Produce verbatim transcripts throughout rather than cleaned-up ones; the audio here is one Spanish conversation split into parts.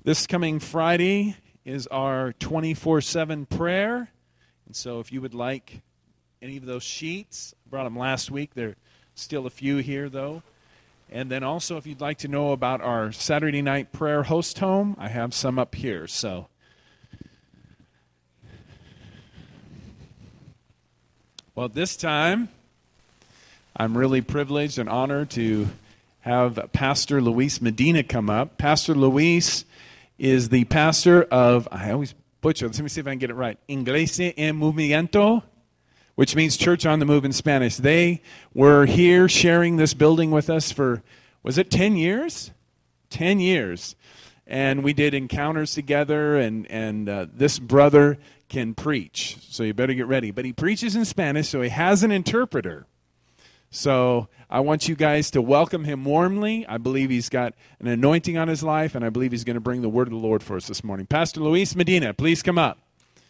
This coming Friday is our twenty-four seven prayer. And so if you would like any of those sheets, I brought them last week. There are still a few here, though. And then also if you'd like to know about our Saturday night prayer host home, I have some up here. So well, this time I'm really privileged and honored to have Pastor Luis Medina come up. Pastor Luis is the pastor of, I always butcher, let me see if I can get it right, Iglesia en Movimiento, which means Church on the Move in Spanish. They were here sharing this building with us for, was it ten years? ten years. And we did encounters together, and, and uh, this brother can preach, so you better get ready. But he preaches in Spanish, so he has an interpreter. So I want you guys to welcome him warmly. I believe he's got an anointing on his life, and I believe he's going to bring the word of the Lord for us this morning. Pastor Luis Medina, please come up.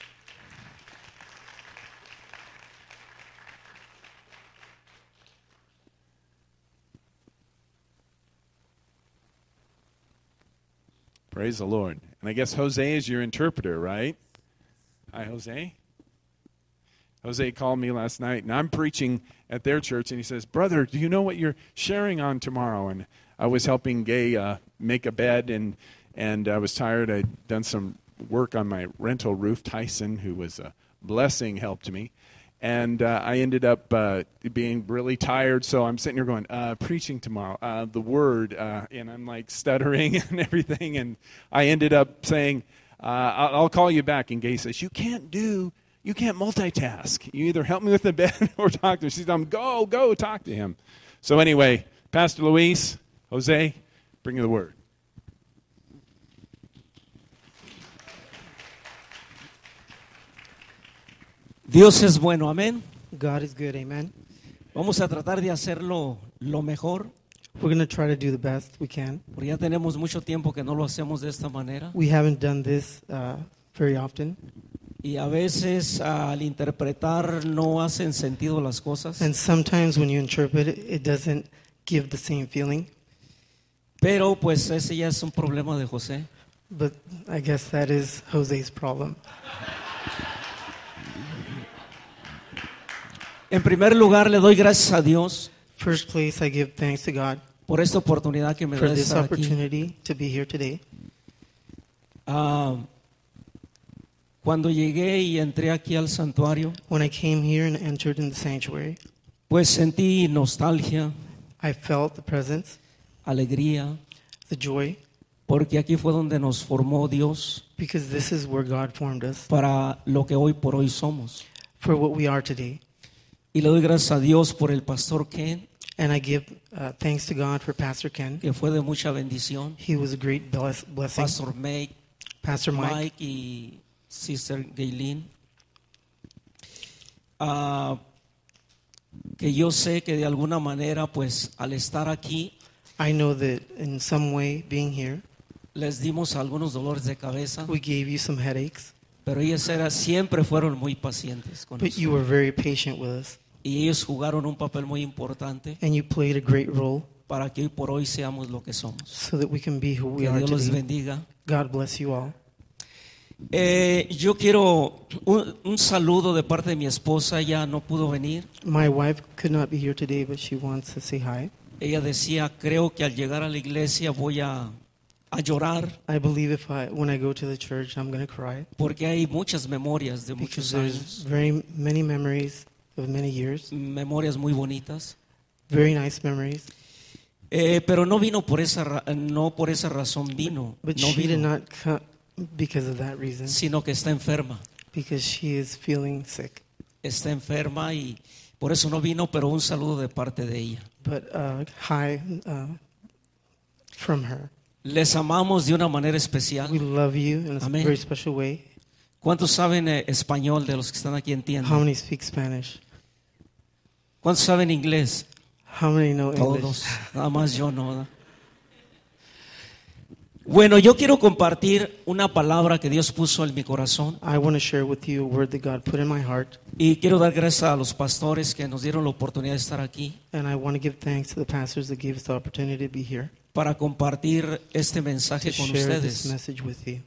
Praise the Lord. And I guess Jose is your interpreter, right? Hi, Jose. Jose called me last night, and I'm preaching at their church, and he says, "Brother, do you know what you're sharing on tomorrow?" And I was helping Gay uh, make a bed, and and I was tired. I'd done some work on my rental roof. Tyson, who was a blessing, helped me. And uh, I ended up uh, being really tired, so I'm sitting here going, uh, preaching tomorrow, uh, the word, uh, and I'm like stuttering and everything, and I ended up saying, uh, I'll, I'll call you back. And Gay says, you can't do You can't multitask. You either help me with the bed or talk to him. She's telling him, go, go, talk to him. So anyway, Pastor Luis, Jose, bring you the word. Dios es bueno, amén. God is good, amen. Vamos a tratar de hacerlo lo mejor. We're going to try to do the best we can. Porque ya tenemos mucho tiempo que no lo hacemos de esta manera. We haven't done this uh, very often. Y a veces uh, al interpretar no hacen sentido las cosas. And sometimes when you interpret it, it doesn't give the same feeling. Pero pues ese ya es un problema de José. But I guess that is Jose's problem. En primer lugar, le doy gracias a Dios. First place, I give thanks to God por esta oportunidad que me for da de this estar opportunity aquí. to be here today. Uh, cuando llegué y entré aquí al santuario, When I came here and entered in the sanctuary, pues sentí nostalgia, I felt the presence, alegría, the joy, porque aquí fue donde nos formó Dios because this is where God formed us para lo que hoy por hoy somos. for what we are today. Y le doy gracias a Dios por el pastor Ken, And I give uh, thanks to God for Pastor Ken. que fue de mucha bendición. He was a great bless- blessing. Pastor Mike, Pastor Mike, Mike y Sister Gaylene. Ah, que yo sé que de alguna manera, pues al estar aquí, I know that in some way being here, les dimos algunos dolores de cabeza, we gave you some headaches, pero ellos era, siempre fueron muy pacientes con but you were nosotros. very patient with us. Y ellos jugaron un papel muy importante And you played a great role para que hoy por hoy seamos lo que somos. so that we can be who we Que are Dios les today. bendiga. God bless you all. Eh, yo quiero un, un saludo de parte de mi esposa. Ella no pudo venir. My wife could not be here today, but she wants to say hi. Ella decía, creo que al llegar a la iglesia voy a, a llorar I believe if I, when I go to the church, I'm going to cry porque hay muchas memorias de because muchos there's años, very many memories of many years, memorias muy bonitas. very nice memories. Eh, pero no vino por esa ra- no por esa razón vino, But no she did vino, not come because of that reason, sino que está enferma. because she is feeling sick. Está enferma y por eso no vino, pero un saludo de parte de ella. But uh, hi uh, from her. Les amamos de una manera especial. We love you in a Amén. very special way. ¿Cuántos saben eh, español de los que están aquí How entienden? many speak Spanish? ¿Cuántos saben inglés? How many know English? Todos, nada más yo no. ¿verdad? Bueno, yo quiero compartir una palabra que Dios puso en mi corazón I want to share with you a word that God put in my heart, y quiero dar gracias a los pastores que nos dieron la oportunidad de estar aquí, and I want to give thanks to the pastors that gave us the opportunity to be here. para compartir este mensaje to con share this ustedes. message with you.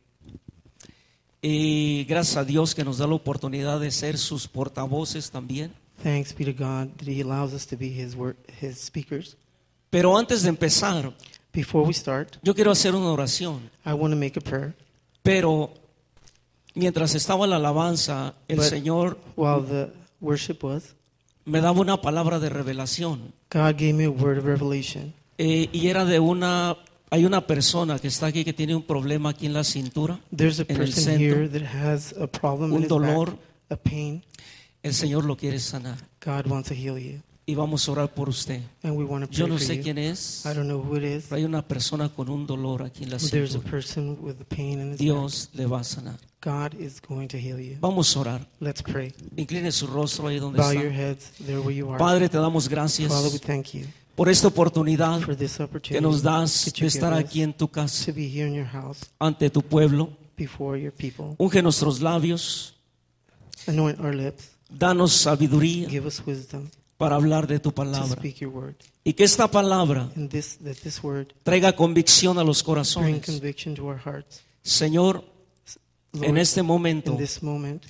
Y gracias a Dios que nos da la oportunidad de ser sus portavoces también. Thanks be to God that He allows us to be His word, His speakers. Pero antes de empezar, Before we start, yo quiero hacer una oración. I want to make a prayer. Pero mientras estaba la alabanza, el But- Señor While the worship was, me daba una palabra de revelación. God gave me a word of revelation. Eh, y era de una, hay una persona que está aquí que tiene un problema aquí en la cintura, There's a en el person centro, here that has a problem in un his dolor. back, a pain. El Señor lo quiere sanar. God wants to heal you, Y vamos a orar por usted. and we want to Yo pray no for sé you. quién es, I don't know who it is. pero hay una persona con un dolor aquí en la There's a cintura. person with a pain in his back. Dios le va a sanar. God is going to heal you. Vamos a orar. Let's pray. Incline su rostro ahí donde Bow your está. heads there where you are. Padre, te damos Father, we gracias thank you por esta oportunidad for this que opportunity nos das that de you estar give us aquí en tu casa, to be here in your house ante tu pueblo. before your people. Unge nuestros labios, Anoint our lips. danos sabiduría Give us wisdom para hablar de tu to palabra. speak your word. Y que esta palabra And this, that this word traiga convicción a los bring corazones. conviction to our hearts. Señor, Lord, en este momento in this moment,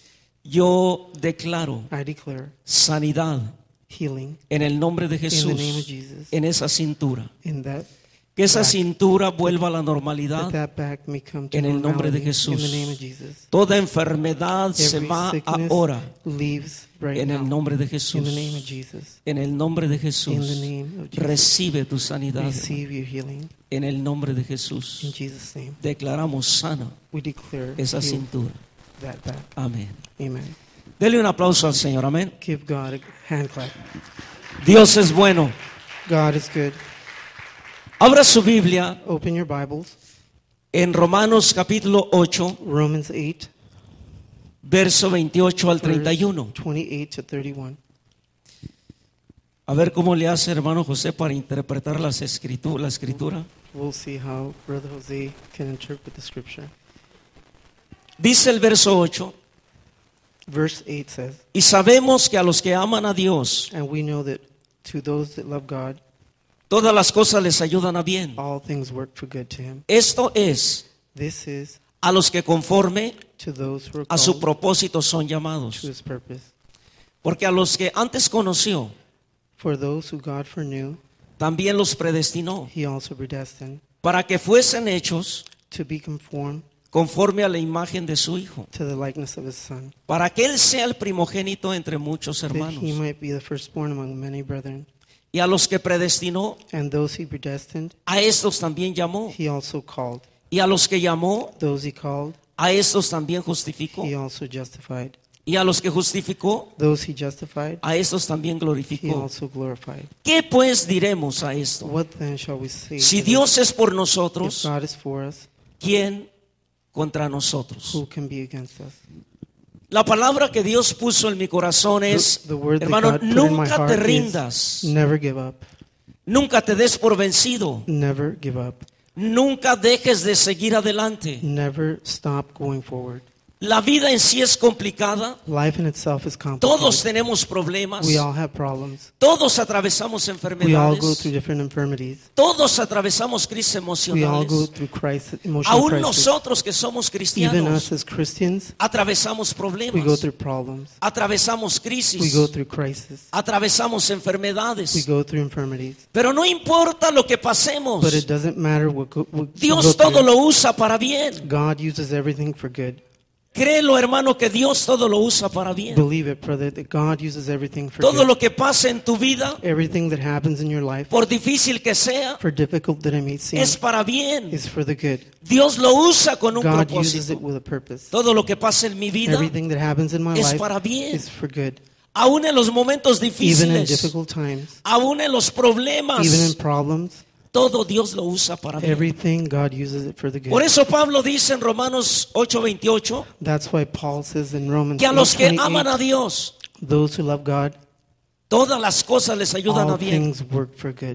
yo declaro I declare sanidad healing en el nombre de in the name of Jesús Jesus. en esa cintura. In that, Que esa back, cintura vuelva a la that normalidad. that back may come to En el nombre de normality. Jesús. In the name of Jesus. Toda enfermedad se Every va sickness ahora leaves right en el now. nombre de In the name of Jesús. Jesus. En el nombre de In the Jesús. name of Jesus. Recibe tu sanidad. Receive your healing. En el nombre de In Jesús. Jesus' name. Declaramos sana We declare esa healed cintura. that back. Amén. Amen. Dele un aplauso al Señor. Amén. Give God a hand clap. Dios es bueno. God is good. Abra su Biblia Open your Bibles. en Romanos capítulo ocho, Romans eight, verso veintiocho al verse treinta y uno. twenty-eight to thirty-one. A ver cómo le hace hermano José para interpretar las escritu- la escritura. We'll see how Brother Jose can interpret the scripture. Dice el verso ocho, Verse eight says, y sabemos que a los que aman a Dios, and we know that to those that love God, todas las cosas les ayudan a bien. all things work for good to him. Esto es, This is a los que conforme to those who are a su called propósito son to llamados. his purpose. Porque a los que antes conoció, For those who God foreknew, también los predestinó, he also predestined para que fuesen hechos to be conformed conforme a la imagen de su Hijo, to the likeness of his Son, para que Él sea el primogénito entre muchos that hermanos. he might be the firstborn among many brethren. Y a los que predestinó, And those he predestined, a estos también llamó. he also called. Y a los que llamó, Those he called, a estos también justificó. he also justified. Y a los que justificó, Those he justified, a estos también he glorificó. also glorified. ¿Qué pues diremos a esto? What then shall we say? Si to Dios es por this? If nosotros, God is for us, ¿quién contra nosotros? who can be against us? La palabra que Dios puso en mi corazón es, The, the word that hermano, God put in my nunca te heart is rindas, never give up. nunca te des por vencido, Never give up. nunca dejes de seguir adelante. Never stop going forward. La vida en sí es complicada, Life in itself is todos complicated. tenemos problemas, We all have problems. todos atravesamos We all go enfermedades, through different infirmities. todos atravesamos crisis We all go emocionales. through crisis, emotional Aún crisis. nosotros que somos Even cristianos us as Christians, atravesamos we go problemas, through problems. atravesamos We crisis, go through crisis. atravesamos We enfermedades. go through infirmities. Pero no importa lo que pasemos, But it doesn't matter what, go, what we go Dios todo through. lo usa para bien. God uses everything for good. Créelo, hermano, que Dios todo lo usa para bien. Believe it, brother, that God uses everything for Todo good. lo que pasa en tu vida, Everything that happens in your life, por difícil que sea, for difficult that it may seem, es para bien. is for the good. Dios lo usa con un God uses propósito. it with a purpose. Todo lo que pasa en mi vida Everything that happens in my es life para bien. is for good. Aún en los momentos Even in difíciles, difficult times, aún en los even in problemas, problems, todo Dios lo usa para bien. everything God uses it for the Por good. eso Pablo dice en Romanos ocho veintiocho That's why Paul says in Romans que a los que eight aman a twenty-eight, Dios, those who love God, todas las cosas les ayudan all a bien. things work for good.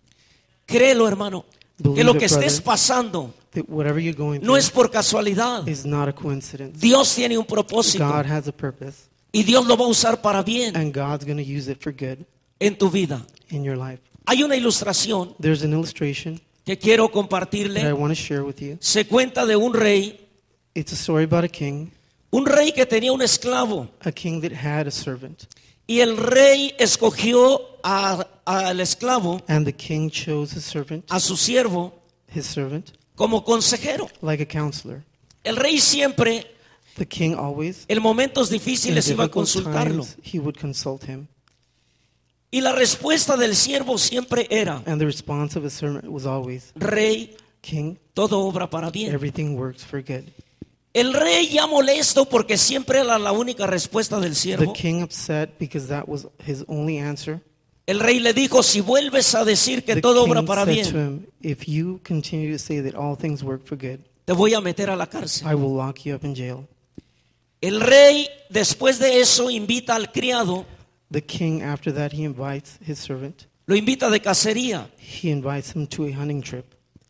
Créelo, hermano, que Believe lo it, que estés brother, pasando that whatever you're going no through es por casualidad. is not a coincidence. Dios tiene un propósito God has a purpose, y Dios lo va a usar para bien and God's going to use it for good en tu vida. in your life. Hay una ilustración There's an illustration que quiero that I compartirle want to share with you. se cuenta de un rey, It's a story about a king, un rey que tenía un esclavo. a king that had a servant. Y el rey escogió a- al esclavo, And the king chose his servant, a su siervo, his servant, como consejero. like a counselor. El rey siempre, The king always, en momentos in difíciles, iba a difficult consultarlo. times, he would consult him. Y la respuesta del siervo siempre era: And the response of his servant was always, Rey, King, todo obra para bien. everything works for good. El rey ya molesto porque siempre era la única respuesta del The siervo. king upset because that was his only answer. El rey le dijo: si vuelves a decir que The todo king obra para said to bien, him, if you continue to say that all things work for good, te voy a meter a la cárcel. I will lock you up in jail. El rey, después de eso, invita al criado, The king, after that, he invites his servant. lo invita de cacería. He invites him to a hunting trip.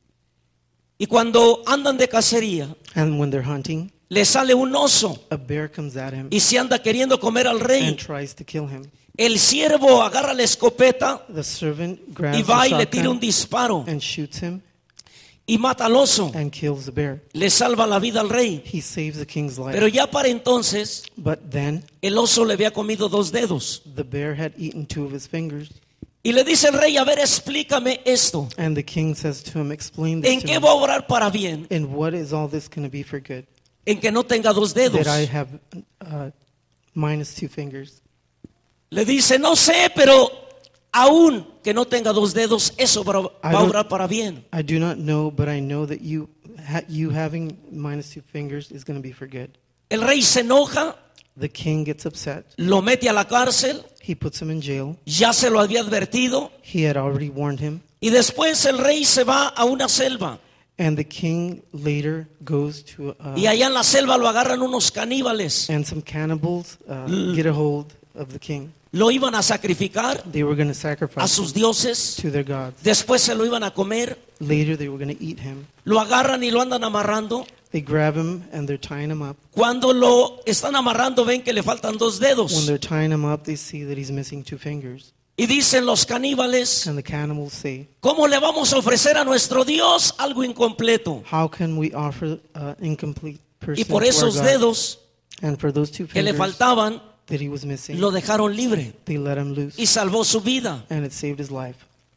Y cuando andan de cacería, And when they're hunting, le sale un oso a bear comes at him y se anda queriendo comer al rey. and tries to kill him. El siervo agarra la escopeta The servant y grabs va y the le tira un shotgun disparo and shoots him y mata al oso. and kills the bear. Le salva la vida al rey. He saves the king's life. Pero ya para entonces, But then el oso le había comido dos dedos. the bear had eaten two of his fingers. Y le dice el rey: a ver, explícame esto. And the king says to him, explain this ¿En to qué me. va a obrar para bien? And what is all this going to be for good? En que no tenga dos dedos. That I have uh, minus two fingers. Le dice: no sé, pero aún que no tenga dos dedos, eso va va a don't- obrar para bien. I do not know, but I know that you ha- you having minus two fingers is going to be for good. El rey se enoja, The king gets upset. lo mete a la cárcel, He puts him in jail. ya se lo había advertido. He had already warned him. Y después el rey se va a una selva. And the king later goes to, uh, Y allá en la selva lo agarran unos caníbales. and some cannibals uh, get a hold of the king. Lo iban a sacrificar They were going to a sacrifice sus him dioses. to their gods. Después se lo iban a comer. Later, they were going to eat him. Lo agarran y lo andan amarrando. They grab him and they're tying him up. Cuando lo están amarrando, ven que le faltan dos When dedos. they're tying him up, they see that he's missing two fingers. Y dicen los caníbales: And the cannibals say, ¿cómo le vamos a ofrecer a nuestro Dios algo incompleto? how can we offer an incomplete person Y por to our esos God? dedos And for those two que le fingers faltaban, that he was missing, lo dejaron libre they let him loose. y salvó su vida. And it saved his life.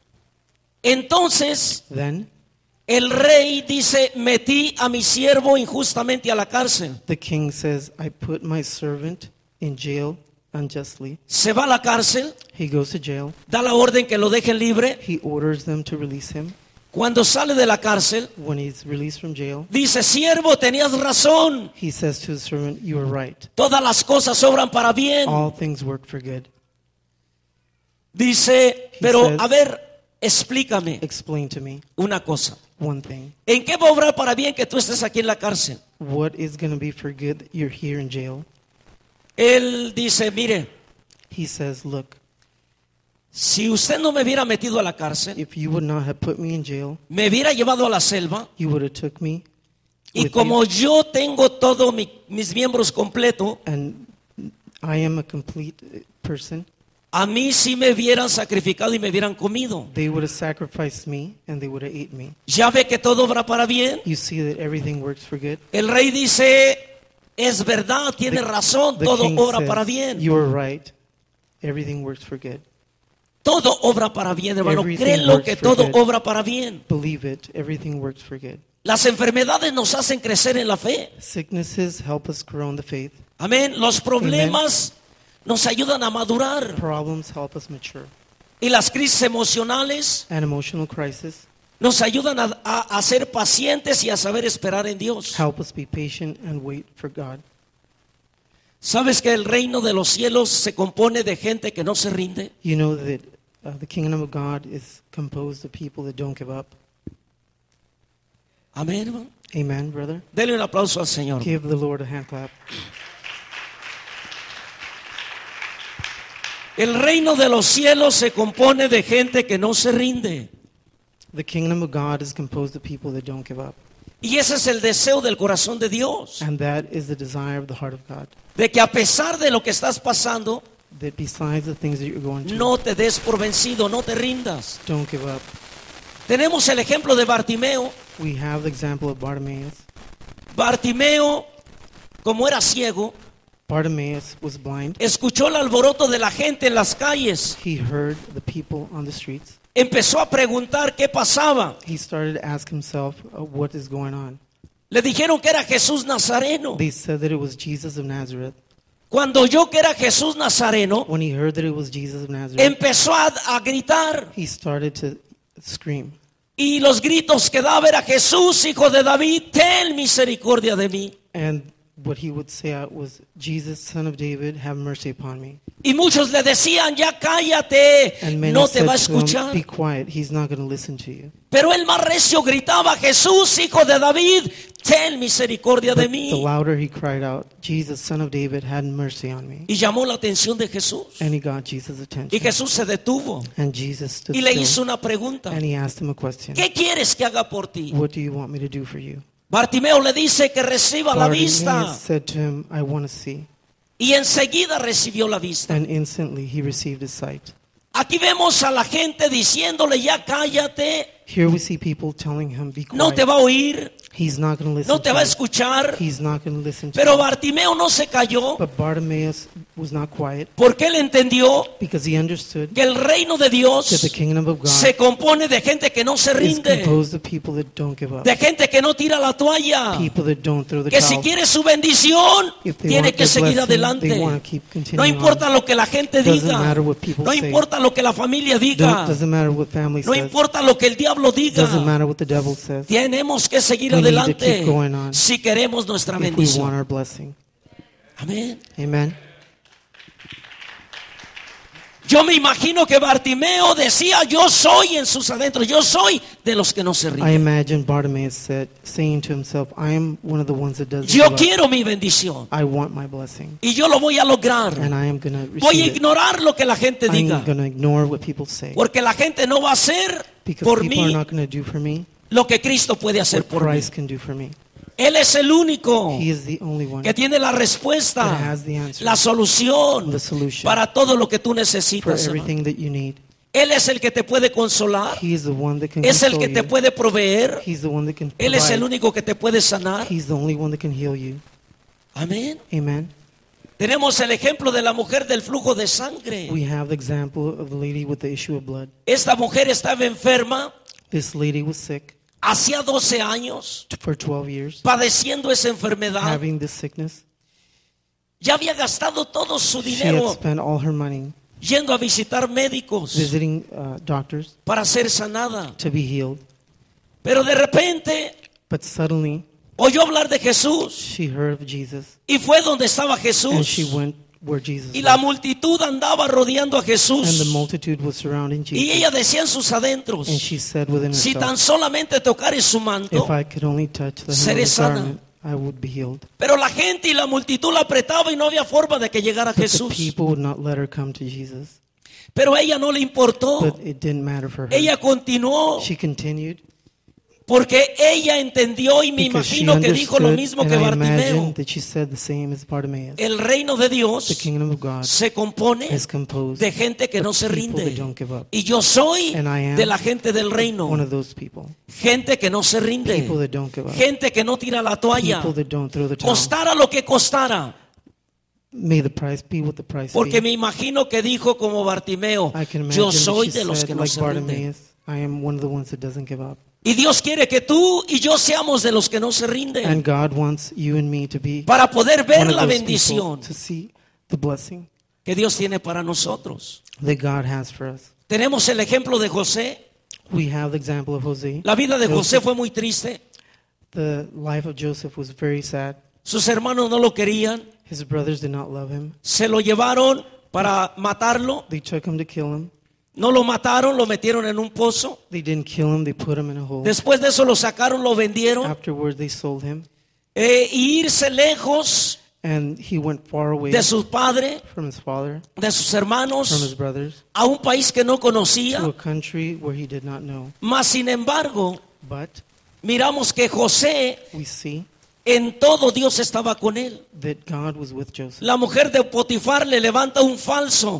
Entonces Then el rey dice: metí a mi siervo injustamente a la cárcel. the king says, I put my servant in jail unjustly. Se va a la cárcel, He goes to jail. da la orden que lo dejen libre. He orders them to release him. Cuando sale de la cárcel, When he's released from jail, dice: siervo, tenías razón. he says to his servant, you are right. Todas las cosas obran para bien. All things work for good. Dice: pero says- a ver, explícame Explain to me una cosa. one thing. ¿En qué va a obrar para bien que tú estés aquí en la cárcel? What is going to be for good that you're here in jail? Él dice: mire, He says, look, si usted no me hubiera metido a la cárcel, if you would not have put me in jail, me hubiera llevado a la selva, you would have took me y with como you, yo tengo todos mis miembros completos, and I am a complete uh, person. a mí sí me hubieran sacrificado y me hubieran comido. They would have sacrificed me and they would have ate me. ¿Ya ve que todo obra para bien? You see that everything works for good. El rey dice: es verdad, tiene razón, The todo king obra says, para bien. you are right. Everything works for good. Todo obra para bien, hermano. Everything Créelo works que for todo good. obra para bien. Believe it. Everything works for good. Las enfermedades nos hacen crecer en la fe. Sicknesses help us grow in the faith. Amén. Los problemas nos ayudan a madurar. Problems help us mature. Y las crisis emocionales An emotional crisis nos ayudan a, a- a ser pacientes y a saber esperar en Dios. help us be patient and wait for God. ¿Sabes que el reino de los cielos se compone de gente que no se rinde? You know that uh, the kingdom of God is composed of people that don't give up. Amén, hermano. Amen, brother. Dele un aplauso al Señor. Give the Lord a hand clap. El reino de los cielos se compone de gente que no se rinde. The kingdom of God is composed of people that don't give up. Y ese es el deseo del corazón de Dios. And that is the desire of the heart of God. De que a pesar de lo que estás pasando, That besides the things that you're going through, no te des por vencido, no te rindas. don't give up. Tenemos el ejemplo de Bartimeo. We have the example of Bartimaeus. Bartimeo, como era ciego, Bartimaeus was blind. escuchó el alboroto de la gente en las calles. He heard the people on the streets. Empezó a preguntar qué pasaba. He started to ask himself, uh, what is going on? Le dijeron que era Jesús Nazareno. They said that it was Jesus of Nazareth. Cuando oyó que era Jesús Nazareno, When he heard that it was Jesus of Nazareth, empezó a, a gritar. he started to scream. Y los gritos que daba era: Jesús, hijo de David, ten misericordia de mí. And what he would say out was, Jesus, son of David, have mercy upon me. Y muchos le decían: ya cállate, And many no te said va a to him, escuchar. be quiet, he's not going to listen to you. Pero el más recio gritaba: Jesús, hijo de David, ten misericordia de But the mí. louder he cried out, Jesus, son of David, have mercy on me. Y llamó la atención de Jesús. And he got Jesus' Y attention. Jesús se detuvo And Jesus stood y le still, hizo una pregunta: and he asked him a question. ¿qué quieres que haga por ti? What do you want me to do for you? Bartimeo le dice que reciba la Bartimaeus vista. said to him, I want to see. Y enseguida recibió la vista. And instantly he received his sight. Aquí vemos a la gente diciéndole: ya cállate, Here we see people telling him, be quiet. no te va a oír, He's not going to listen no te to va a you. escuchar. He's not going to listen to Pero you. Bartimeo no se cayó, But Bartimaeus was not quiet porque él entendió because he understood que el reino de that Dios the kingdom of God se compone de gente que no se is rinde, composed of people that don't give up. de gente que no tira la toalla, People that don't throw the que si towel. quiere su bendición If they tiene want que their seguir blessing, adelante. they want to keep No continuing importa on. lo que la gente Doesn't diga, matter what people no say. importa lo que la familia Don't- diga, Doesn't matter what family no says. importa lo que el diablo diga. Doesn't matter what the devil says. Tenemos que seguir We need to adelante keep going on si queremos nuestra If we want bendición. our blessing. Amén. Amen. Yo me imagino que Bartimeo decía: yo soy en sus adentros, yo soy de los que no se I rinden. imagine Bartimaeus said, saying to himself, I am one of the ones that doesn't Yo give up. quiero mi bendición I want my blessing. y yo lo voy a lograr. And I am going to Voy a receive it. ignorar lo que la gente I'm diga, going to ignore what people say. porque la gente no va a hacer Because por people are mí not going to do for me lo que Cristo puede hacer what por mí. Christ can do for me. Él es el único He is the only one que tiene la that respuesta, has the answer, la solución the solution para todo lo que tú for necesitas, hermano. everything that you need. Él es el que te puede consolar, He is the one that can es el que console te you. puede proveer, He's the one that can Él es el provide. único que te puede sanar. He's the only one that can heal you. Amén. Amen. Tenemos el ejemplo de la mujer del flujo de sangre. We have the example of the lady with the issue of blood. Esta mujer estaba enferma This lady was sick hacía doce años, for twelve years, padeciendo esa enfermedad. having this sickness. Ya había gastado todo su She had dinero spent all her money yendo a visitar médicos visiting uh, doctors para ser sanada. to be healed. Pero de repente But suddenly, oyó hablar de Jesús she heard of Jesus, y fue donde estaba and Jesús. she went where Jesus Y la was. multitud andaba rodeando a And the Jesús. multitude was surrounding Y Jesus. ella decía en sus adentros: And she said within si tan herself, solamente tocare su manto. if I could only touch the hem of seré his sana. garment, I would be healed. Pero la gente y la multitud la apretaba y no había forma de que llegara a But the Jesús. people would not let her come to Jesus. Pero a ella no le importó. But it didn't matter for her. Ella continuó She continued porque ella entendió, y me because she imagino que dijo lo understood, mismo and que I Bartimeo. imagine that she said the same as Bartimaeus. El reino de The Dios kingdom of God se compone is composed de gente que of no se people that rinde. don't give up. Y yo soy And I am de la gente del One reino. of those people. Gente que no se rinde. People that don't give up. Gente que no tira la toalla. People that don't throw the towel. Costara lo que costara. May the price be what the price Porque be. me imagino que dijo como Bartimeo: I can imagine yo that soy she de los said, que no like se rinden. Bartimaeus, I am one of the ones that doesn't give up. Y Dios quiere que tú y yo seamos de los que no se rinden, And God wants you and me to be para poder one ver of la those bendición people, to see the blessing que Dios tiene para nosotros. that God has for us. Tenemos el ejemplo de José. We have the example of Jose. La vida de José Joseph. fue muy triste. The life of Joseph was very sad. Sus hermanos no lo querían. His brothers did not love him. Se lo llevaron para matarlo. They took him to kill him. No lo mataron, lo metieron en un pozo. They didn't kill him, they put him in a hole. Después de eso lo sacaron, lo vendieron. Afterwards, they sold him. Eh, y irse lejos And he went far away de su padre, from his father, de sus from his hermanos, brothers, a un país que no to conocía. a country where he did not know. Mas sin embargo, But miramos que José, we see en todo Dios estaba con él. that God was with Joseph. La mujer de Potifar le levanta un falso.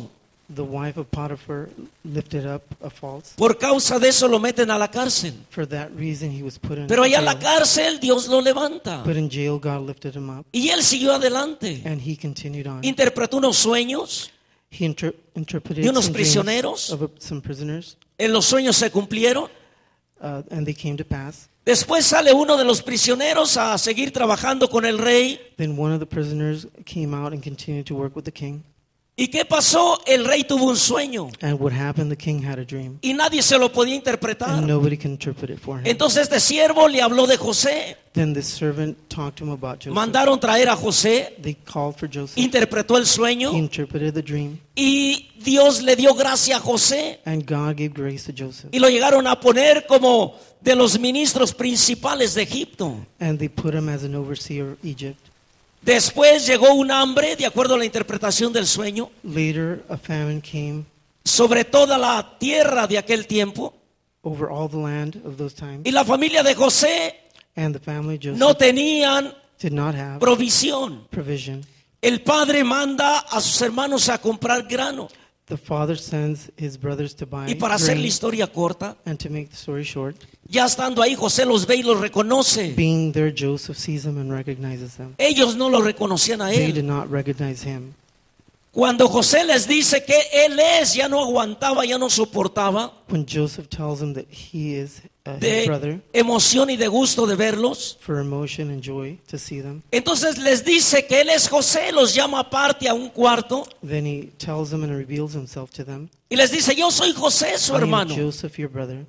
The wife of Potiphar lifted up a false. Por causa de eso lo meten a la cárcel. For that reason he was put in Pero allá en la jail. cárcel Dios lo levanta. But in jail God lifted him up, Y él siguió adelante. and he continued on. Interpretó unos sueños. He inter- interpreted de unos some dreams prisioneros. of a- some prisoners, En los sueños se cumplieron. uh, and they came to pass. Después sale uno de los prisioneros a seguir trabajando con el rey. Then one of the prisoners came out and continued to work with the king. ¿Y qué pasó? El rey tuvo un sueño And what happened? The king had a dream, y nadie se lo podía interpretar. and nobody can interpret it for him. Entonces este siervo le habló de José. Then the servant talked to him about Joseph. Mandaron traer a José. They called for Joseph. Interpretó el He sueño interpreted the dream, y Dios le dio gracia a José. and God gave grace to Joseph. Y lo llegaron a poner como de los ministros principales de Egipto. And they put him as an overseer of Egypt. Después llegó un hambre, de acuerdo a la interpretación del sueño, Later, a famine came sobre toda la tierra de aquel tiempo. over all the land of those times. Y la familia de José And the family of Joseph no tenían did not have provisión. provision. El padre manda a sus hermanos a comprar grano. The father sends his brothers to buy Y para hacer la grain. historia corta, And to make the story short, ya estando ahí, José los ve y los reconoce. being there, Joseph sees them and recognizes them. Ellos no lo reconocían a They did él. not recognize him. Cuando José les dice que él es, ya no aguantaba, ya no soportaba When Joseph tells them that he is uh, his de brother, emoción y de gusto de verlos. for emotion and joy to see them, Entonces les dice que él es José, los llama aparte a un cuarto then he tells them and reveals himself to them. y les dice, yo soy José, su I am hermano. Joseph, your brother.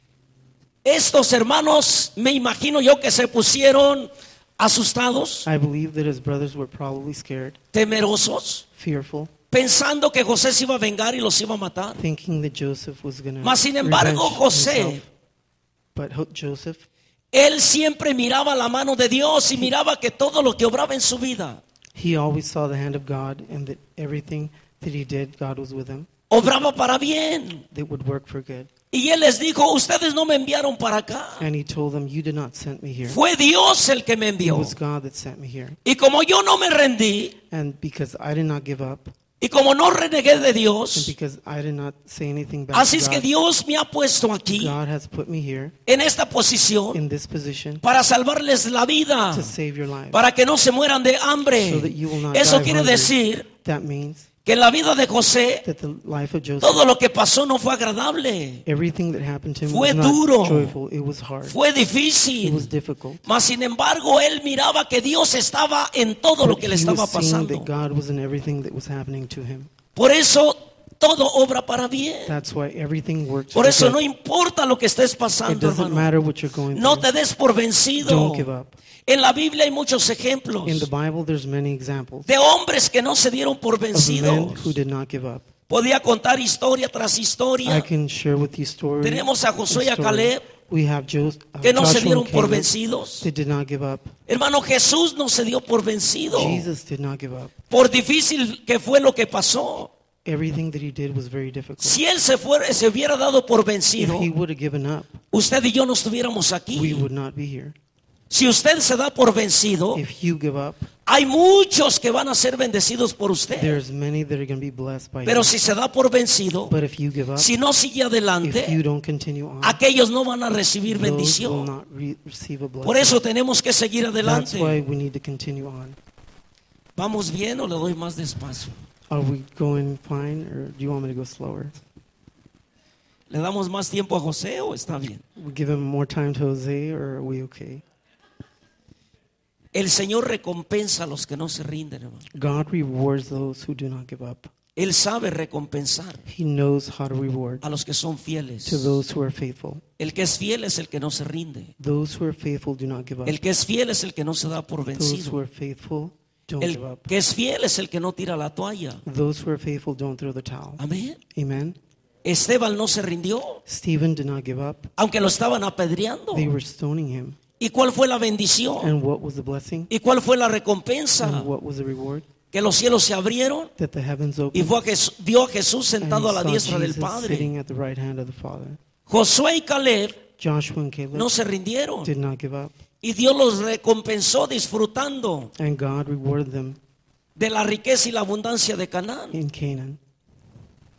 Estos hermanos, me imagino yo que se pusieron asustados, I believe that his brothers were probably scared, temerosos, fearful, pensando que José se iba a vengar y los iba a matar. thinking that Joseph was going to Mas sin embargo, José, But Ho- Joseph, él siempre miraba la mano de Dios y miraba que todo lo que obraba en su vida, he always saw the hand of God, and that everything that he did, God was with him. obraba para bien. That would work for good. Y él les dijo, ustedes no me enviaron para acá. And he told them, you did not send me here. Fue Dios el que me It envió. was God that sent me here. Y como yo no me rendí, And because I did not give up, y como no renegué de and Dios, because I did not say anything bad así to es que God, Dios me ha puesto aquí, God has put me here en esta posición, in this position para salvarles la vida, to save your life. para que no se mueran de So hambre. that you will not Eso die quiere hungry. decir That means que en la vida de José, that the life of Joseph, todo lo que pasó no fue agradable, everything that happened to him Fue was not duro. joyful. It was hard. fue It was difícil. difficult. Mas sin embargo, él miraba que Dios estaba en todo lo But que le he estaba was seeing pasando. that God was in everything that was happening to him. Por eso todo obra para bien. That's why everything works Por for eso good. no importa lo que estés It pasando, doesn't hermano. matter what you're going No through. te des por vencido. Don't give up. En la Biblia hay muchos ejemplos In the Bible, there's many examples de hombres que no se dieron por of men vencidos. who did not give up. Podía contar historia tras I historia. can share with you story. Tenemos a Josué y a story. Caleb We have Jos- uh, que no se Joshua dieron and por Caleb vencidos. that did not give up. Hermano, Jesús no se dio por vencido. Jesus did not give up. Por difícil que fue lo que pasó. Everything that he did was very difficult. Si él se, fuera, se hubiera dado por If vencido, he would have given up, usted y yo no estuviéramos we aquí. would not be here. Si usted se da por vencido, If you give up, hay muchos que van a ser bendecidos por usted. there's many that are going to be blessed by Pero you. si se da por vencido, But if you give up, si no sigue if you adelante, don't continue on, aquellos no van a recibir those will bendición. not re- receive a Por blessing. eso tenemos que seguir That's adelante. why we need to continue on. ¿Vamos bien o le doy más despacio? Are we going fine, or do you want me to go slower? ¿Le damos más tiempo a José o está bien? We give him more time to Jose, or are we okay? El Señor recompensa a los que no se rinden, hermano. God rewards those who do not give up. Él sabe recompensar He knows how to reward a los que son fieles. to those who are faithful. El que es fiel es el que no se rinde. Those who are faithful do not give up. El que es fiel es el que no se da por Those who vencido. are faithful don't give El up. que es fiel es el que no tira la toalla. Those who are faithful don't throw the towel. Amén. Amen. Esteban no se rindió, Stephen did not give up. aunque lo estaban apedreando. They were stoning him. ¿Y cuál fue la bendición? And what was the blessing? ¿Y cuál fue la recompensa? And what was the reward? Que los cielos se abrieron That the heavens y opened. fue a Jes- vio a Jesús And sentado a he la saw diestra del Jesus Padre. sitting at the right hand of the Father. Josué y Caleb Joshua and Caleb no se rindieron did not give up. y Dios los recompensó disfrutando And God rewarded them de la riqueza y la abundancia de Canaán. in Canaan.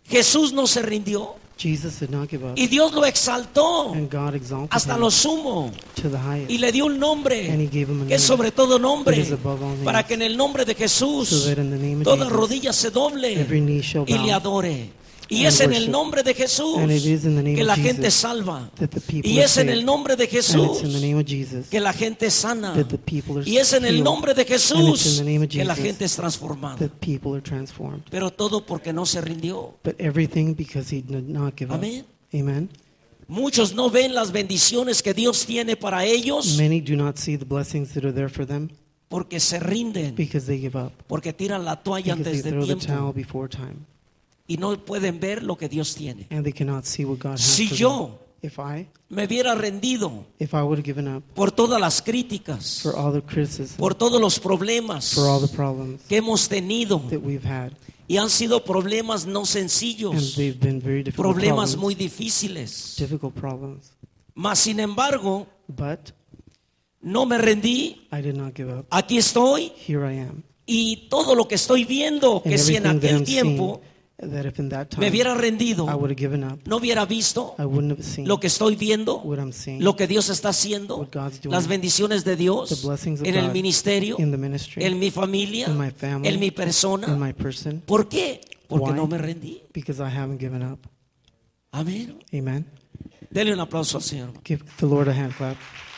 Jesús no se rindió Jesus did not give up. y Dios lo exaltó And God exalted hasta him lo sumo to the highest. y le dio un nombre And he gave him a que es name sobre todo that nombre, is above all names, para que en el nombre de so Jesús that in the name of toda Jesus, rodilla se doble every knee shall y le bow, adore. Y and es en el worship. nombre de Jesús And it is in the name que of la Jesus gente salva. that the people Y are es en el saved. nombre de And Jesús it's in the name of Jesus que la gente sana. that the people are Y es en el healed. nombre de And it's in Jesús the name of que la Jesus gente es transformada. that people are transformed. Pero todo porque no se rindió. But everything because he did not give up. Amén. Amen. Muchos no ven las bendiciones que Dios tiene para ellos Many do not see the blessings that are there for them porque se rinden, because they give up. porque tiran la toalla Because they antes de throw the tiempo towel before time. y no pueden ver lo que Dios tiene. And they cannot see what God has Si for yo them. If I, me hubiera rendido if I would have given up por todas las críticas, for all the criticism, por todos los problemas for all the problems que hemos tenido, that we've had, y han sido problemas no and sencillos, they've been very difficult problemas problems, muy difíciles. difficult problems. Mas sin embargo, But no me rendí, I did not give up. aquí estoy, Here I am. y todo lo que estoy viendo, And que si en everything that aquel I'm seeing, tiempo that if in that me time hubiera rendido, I would have given up, no hubiera visto I wouldn't have seen lo que estoy viendo, what I'm seeing, lo que Dios está haciendo, what God's doing, las bendiciones de the Dios blessings of en el God ministerio, in the ministry, en mi familia, in my family, en mi in persona. my person, ¿Por qué? Porque Why? no me rendí. because I haven't given up. Amén. Amen. Denle un aplauso al Señor. Give the Lord a hand clap.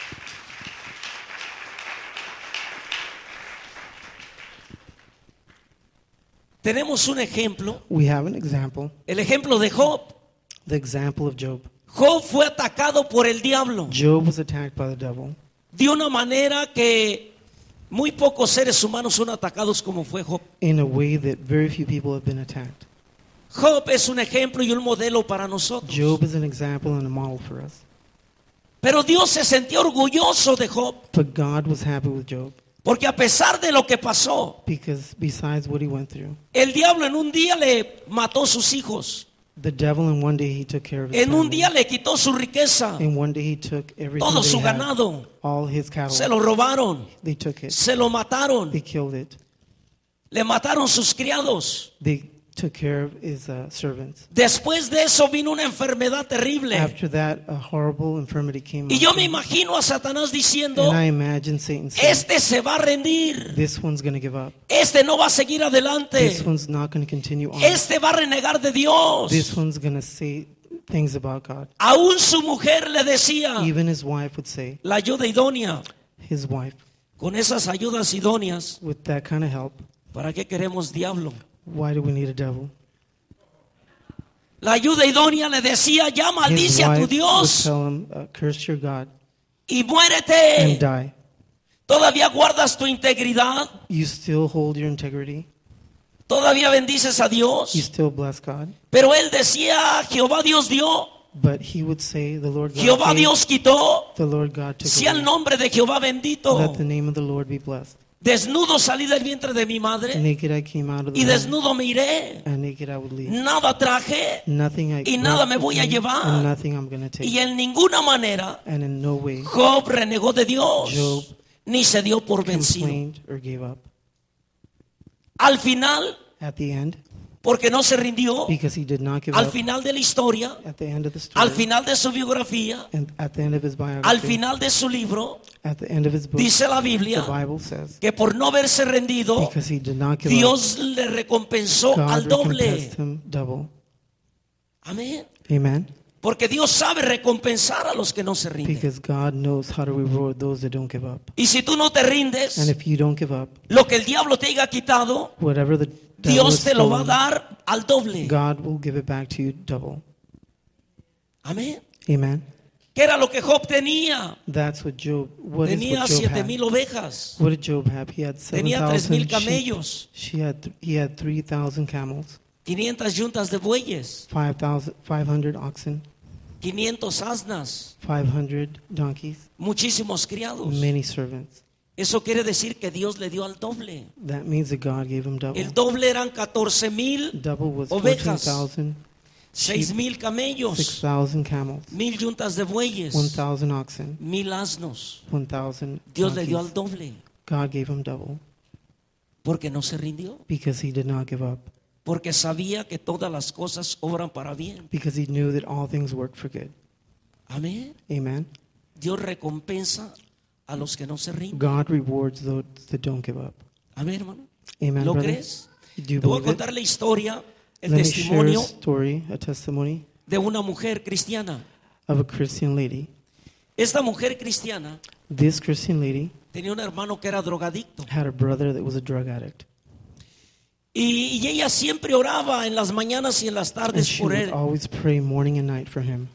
Tenemos un ejemplo, We have an example, el ejemplo de Job. the example of Job. Job fue atacado por el diablo Job was attacked by the devil de una manera que muy pocos seres humanos son atacados como fue Job. in a way that very few people have been attacked. Job es un ejemplo y un modelo para nosotros. Job is an example and a model for us. Pero Dios se sentía orgulloso de Job, But God was happy with Job porque a pesar de lo que pasó, because besides what he went through, el diablo en un día le mató sus hijos, the devil in one day he took care of his en un family. día le quitó su riqueza, In one day he took everything todo that su he had, ganado, all his cattle. se lo robaron, They took it. se lo mataron, They killed it. le mataron sus criados. They took care of his uh, servants. Después de eso vino una enfermedad terrible. After that, a horrible infirmity came Y yo on me him. imagino a Satanás diciendo, And I imagine Satan saying, este se va a rendir, this one's going to give up. este no va a seguir This adelante, one's not going to continue on. este va a renegar de Dios. This one's going to say things about God. Aún su mujer le decía, Even his wife would say, la ayuda idónea. his wife, Con esas ayudas idóneas, with that kind of help, ¿para qué queremos diablo? why do we need a devil? La ayuda idónea le decía, ya His maldice a tu wife would Dios tell him, uh, curse your God y and muérete. die. ¿Todavía guardas tu integridad? You still hold your integrity. ¿Todavía bendices a You Dios? still bless God. Pero él decía, Jehová Dios dio, But he would say, the Lord God Jehová gave, Dios quitó. the Lord God took Sea el away. nombre de Jehová bendito. Let the name of the Lord be blessed. Desnudo salí del vientre de mi madre Naked I came out of the y womb, desnudo me iré. and naked I would leave. Nada traje Nothing I y nada brought me with voy a me, llevar. and nothing I'm going to take. y en ninguna manera And in no way Job renegó de Dios Job ni se dio por vencido. complained or gave up. Al final, At the end, porque no se rindió, because he did not give al up. final de la historia, At the end of the story, al final de su biografía, and at the end of his al biography, final de su libro, at the end of his book, dice la the Biblia Bible says, que por no haberse rendido, because he did not give Dios le recompensó up, al God doble. recompensed him double. Amén. Amen. Porque Dios sabe recompensar a los que no se rinden. Because God knows how to reward those that don't give up. Y si tú no te rindes, And if you don't give up, lo que el diablo te haya quitado, whatever the devil Dios has te lo va a stolen, dar al doble. God will give it back to you double. Amén. Amen. ¿Qué era lo que Job tenía? That's what Job. What is Tenía what Job siete had? mil ovejas. What did Job have? He had seven Tenía tres mil thousand sheep. camellos. She had. He had three thousand camels, quinientas yuntas de bueyes. five thousand, five hundred oxen, quinientos asnas. five hundred donkeys, Muchísimos criados. many servants. Eso quiere decir que Dios le dio al doble. That means that God gave him double. El doble eran catorce mil, Double was fourteen ovejas, thousand, seis mil six camellos, thousand camels, mil yuntas de bueyes, one thousand oxen, mil asnos. one thousand Dios le dio al donkeys. doble God gave him double porque no se rindió. because he did not give up. porque sabía que todas las cosas obran para bien. because he knew that all things work for good. Amén. Amen. Dios recompensa a los que no se rinden. God rewards those that don't give up. Amén, hermano. Amen, ¿Lo brother? crees? Do you Te voy a believe it? contar la historia, el Let me share a testimonio story, a testimony de una mujer cristiana. of a Christian lady. Esta mujer cristiana This Christian lady tenía un hermano que era drogadicto. had a brother that was a drug addict. Y, y ella siempre oraba en las mañanas y en las And tardes she por would él. always pray morning and night for him.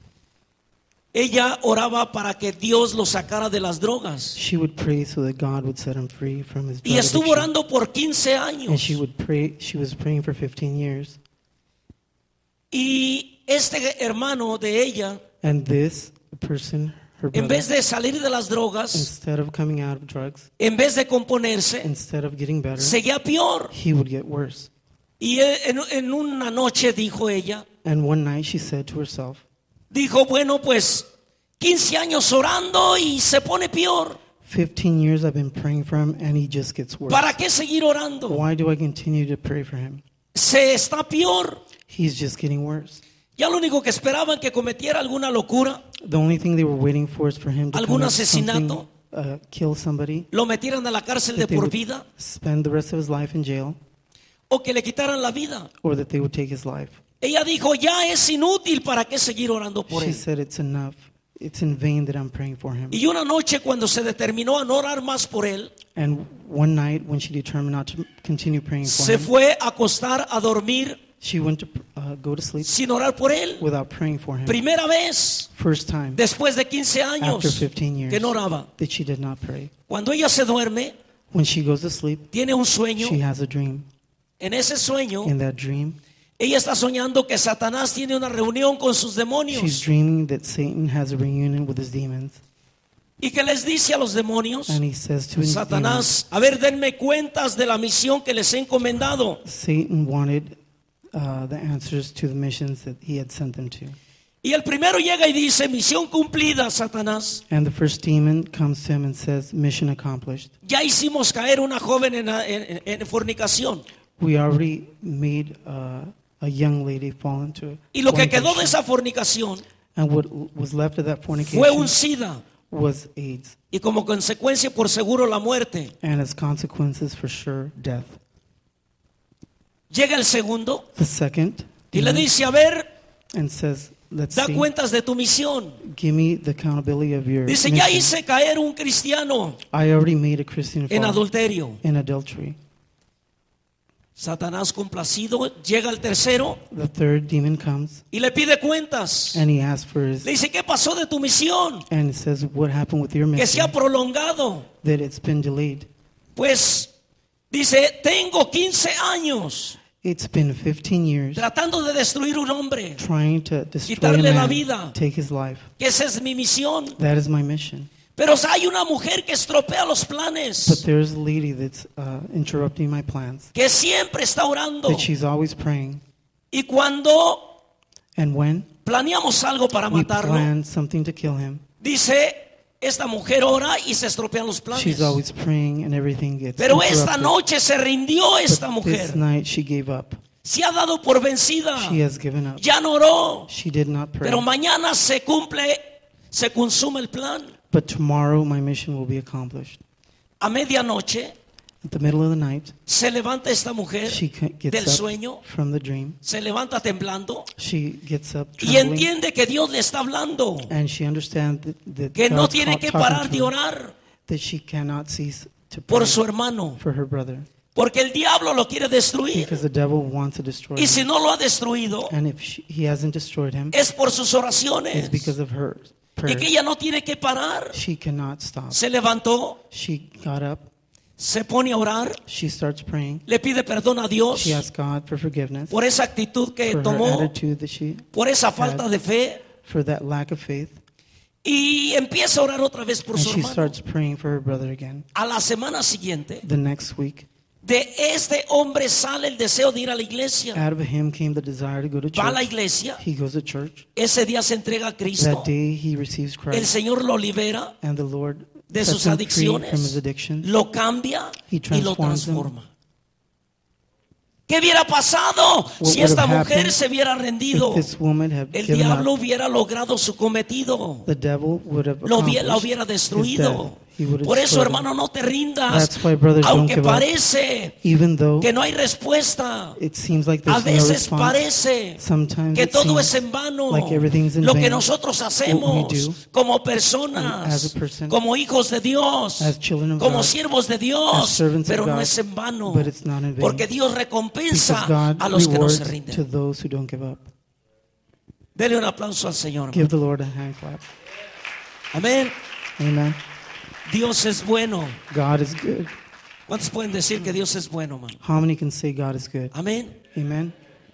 Ella oraba para que Dios lo sacara de las drogas. She would pray so that God would set him free from his drug Y estuvo addiction. orando por quince And años. she would pray, she was praying for fifteen years. Y este hermano de ella, And this person, her en brother, vez de salir de las drogas, instead of coming out of drugs, en vez de componerse, instead of getting better, seguía peor. he would get worse. Y en, en una noche dijo ella, And one night she said to herself, dijo, bueno, pues quince años orando y se pone peor. fifteen years I've been praying for him and he just gets worse. ¿Para qué seguir orando? Why do I continue to pray for him? Se está peor. He's just getting worse. Ya lo único que esperaban que cometiera alguna locura, The only thing they were waiting for is for him to algún commit asesinato, something, uh, kill somebody, lo metieran a la cárcel de that they por would vida spend the rest of his life in jail, o que le quitaran la vida. or that they would take his life. Ella dijo, ya es inútil, ¿para qué seguir orando por She él? said, it's enough. It's in vain that I'm praying for him. Y una noche cuando se determinó a no orar más por él, And one night when she determined not to continue praying for se him, fue a acostar a dormir she went to uh, go to sleep sin orar por él. without praying for him. Primera vez First time después de quince años after fifteen years que no oraba. that she did not pray. Cuando ella se duerme, When she goes to sleep, tiene un sueño. she has a dream. En ese sueño, In that dream, ella está soñando que Satanás tiene una reunión con sus she's demonios dreaming that Satan has a reunion with his demons. y que les dice a los demonios, And he says to his demons, Satanás, a ver, denme cuentas de la misión que les he encomendado. Satan wanted uh, the answers to the missions that he had sent them to. Y el primero llega y dice, misión cumplida, Satanás. And the first demon comes to him and says, mission accomplished. Ya hicimos caer una joven en, en- en fornicación. We already made uh, a young lady fall into Y lo que quedó de fornication. esa fornicación And what was left of that fue un fornication SIDA. was AIDS. Y como consecuencia, por seguro, la muerte. And as consequences, for sure, death. Llega el segundo The second y le demon dice, a ver, and says, let's da see, cuentas de tu misión. give me the accountability of your Dice, ya mission. hice caer un cristiano I already made a Christian en fall adulterio. in adultery. Satanás complacido llega al tercero The third demon comes y le pide cuentas. and he asks for his, Le dice, ¿qué pasó de tu misión? and says, what happened with your Que se ha mission? prolongado. That it's been delayed. Pues dice, tengo quince años It's been fifteen years tratando de destruir un hombre. trying to destroy a Quitarle la man, vida. take his life. Que esa es mi misión. That is my mission. Pero hay una mujer que estropea los But planes. there's a lady that's uh, interrupting my plans. Que siempre está orando. That she's always praying. Y cuando And when planeamos algo para we matarlo, plan something to kill him, dice, esta mujer ora y se estropean los planes. she's always praying and everything gets Pero esta interrupted. noche se rindió esta But mujer. this night she gave up. Se ha dado por vencida. She has given up. Ya no oró. She did not pray. Pero mañana se cumple, se consume el plan. But tomorrow my mission will be accomplished. A medianoche At the middle of the night, se levanta esta mujer she ca- del gets up sueño, from the dream. se levanta temblando She gets up y trembling, entiende que Dios le está hablando, and she understands that, that que no God's tiene ta- que talking parar to de her, orar that she cannot cease to pray por su hermano, for her brother, porque el diablo lo quiere destruir. because the devil wants to destroy Y si him. no lo ha destruido, And if she, he hasn't destroyed him, es por sus oraciones. it's because of her Y prayer. que ella no tiene que parar. She cannot stop. Se levantó, She got up. se pone a orar, She starts praying. le pide perdón a Dios She asks God for forgiveness por esa actitud que for her tomó, attitude that she, por esa falta de fe, for that lack of faith, y empieza a orar otra vez por and su she hermano. starts praying for her brother again. A la semana siguiente, The next week, de este hombre sale el deseo de ir a la iglesia. out of him came the desire to go to Va a la church. iglesia, He goes to church. ese día se entrega a Cristo, That day he receives el Christ, Señor lo libera and the Lord de sets sus him free from his adicciones, addiction. lo cambia He y lo transforms him. transforma. ¿Qué hubiera pasado si would esta have mujer happened se hubiera rendido? If this woman had El given diablo up, hubiera logrado su cometido. the devil would have Lo hubie- la accomplished hubiera his destruido. death. He would have Por eso, destroyed hermano, him. no te rindas. That's why, brothers, don't Aunque give up. parece Even though que no hay respuesta, it seems like a there's no veces response, parece sometimes que it todo es seems en vano. like everything's in Lo que vain. nosotros What hacemos we do como personas, as a person, como hijos de Dios, as children of como God, siervos de as Dios, servants of pero no God, es en vano. but it's not in vain. Porque Dios recompensa Because God a los que no se rewards to rinden. those who don't give up. Dele un aplauso al Señor. Give the Lord a hand clap. Amén. Amen. Dios es bueno. God is good. ¿Cuántos pueden decir que Dios es bueno, man? How many can say God is good? Amén. Amen.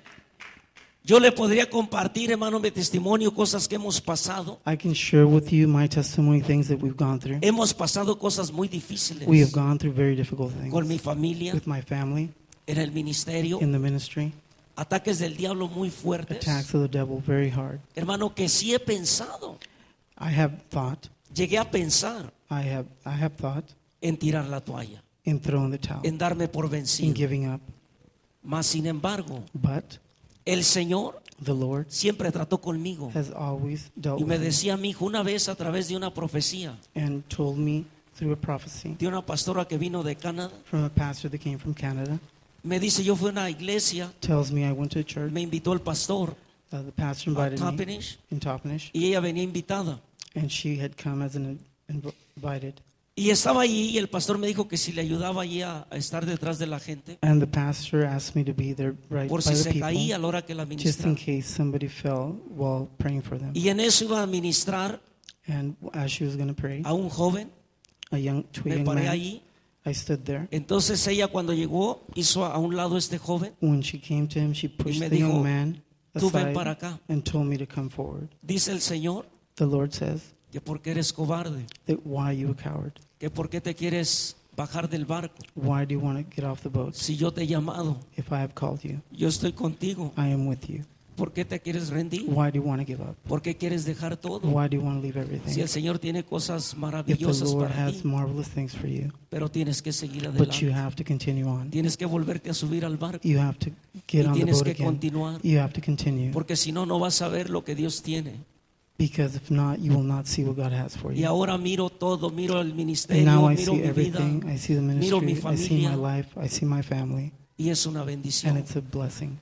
Yo le podría compartir, hermano, mi testimonio, cosas que hemos pasado. I can share with you my testimony, things that we've gone through. Hemos pasado cosas muy difíciles We have gone through very difficult con things mi familia, with my family, en el ministerio, in the ministry, ataques del diablo muy fuertes. attacks of the devil very hard. Hermano, que sí he pensado, I have thought, llegué a pensar I have, I have thought en tirar la toalla, in throwing the towel, en darme por in vencido. giving up. Mas, sin embargo, But el Señor the Lord siempre trató conmigo has always dealt y me with me decía a mi hijo una vez a través de una profecía and told me through a prophecy de una pastora que vino de Canadá. from a pastor that came from Canada. Me dice, yo fui a una iglesia, Tells me I went to a church. me invitó el pastor Uh, the pastor a invited me Toppenish in Toppenish, y ella venía invitada. and she had come as an inv- invited. Y estaba allí y el pastor me dijo que si le ayudaba allí a, a estar detrás de la gente, And the pastor asked me to be there right por by si the se caía a people, la hora que la just in ministraba. case somebody fell while praying for them. Y en eso iba a ministrar And as she was going to pray, a un joven, a young, to a me young paré man, allí. I stood there. Entonces ella cuando llegó hizo a un lado a este joven, When she came to him, she pushed me the dijo, young man tú ven para aside acá. and told me to come forward. Dice el Señor The Lord says que por qué eres cobarde, that why are you a coward? que por qué te quieres bajar del barco. Why do you want to get off the boat? Si yo te he llamado, If I have called you, yo estoy contigo. I am with you. ¿Por qué te quieres rendir? Why do you want to give up? ¿Por qué quieres dejar todo? Why do you want to leave Si everything? el Señor tiene cosas If the maravillosas Lord para has ti, marvelous things for you, pero tienes que seguir but you adelante. have to continue on. Tienes que volverte a subir al barco You have to get y on the tienes boat que again. continuar, You have to continue, porque si no, no vas a ver lo que Dios tiene. because if not, you will not see what God has for Y you. ahora miro todo, miro el And ministerio, now I miro see mi vida, everything. I see the miro mi ministry. I see my familia. life. I see my family, y es una and bendición. it's a blessing.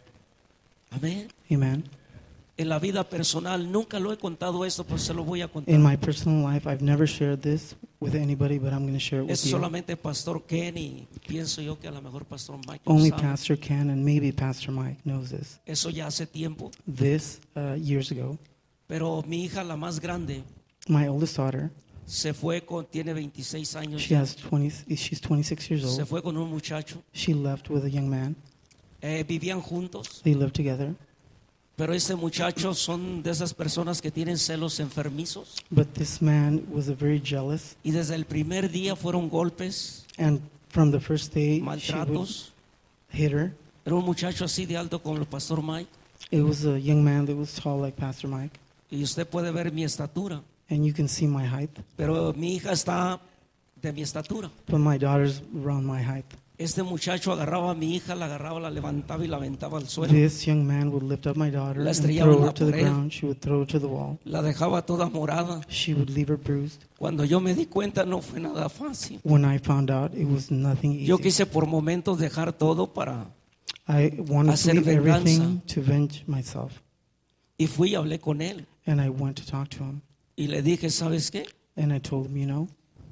Amén. Amen. En la vida personal, nunca lo he contado esto, pero se lo voy a contar. In my personal life, I've never shared this with anybody, but I'm going to share it Es with you. solamente Pastor Ken y pienso yo que a lo mejor Pastor Mike lo Only sabe. Pastor Ken and maybe Pastor Mike knows this. Eso ya hace tiempo. This uh, years ago, Pero mi hija, la más grande, my oldest daughter, se fue con, tiene veintiséis años. she has twenty. She's twenty-six years Se old. fue con un muchacho. She left with a young man. Eh, vivían juntos. They lived together. Pero este muchacho son de esas personas que tienen celos enfermizos. But this man was a very jealous, Y desde el primer día fueron golpes, and from the first day, she would maltratos. hit her. Era un muchacho así de alto como el Pastor Mike. It was a young man that was tall like Pastor Mike, Y usted puede ver mi estatura. and you can see my height. Pero mi hija está de mi estatura. But my daughter's around my height. Este muchacho agarraba a mi hija, la agarraba, la levantaba y la aventaba al suelo. This young man would lift up my daughter La and estrellaba en throw la her to the pared. ground. She would throw her to the wall. La dejaba toda morada. She would leave her bruised. Cuando yo me di cuenta no fue nada fácil. When I found out, it was nothing Yo easy. quise por momentos dejar todo para... I wanted to hacer leave everything venganza. to avenge myself. Y fui y hablé con él. And I went to talk to him. Y le dije, ¿sabes qué? And I told him, you know,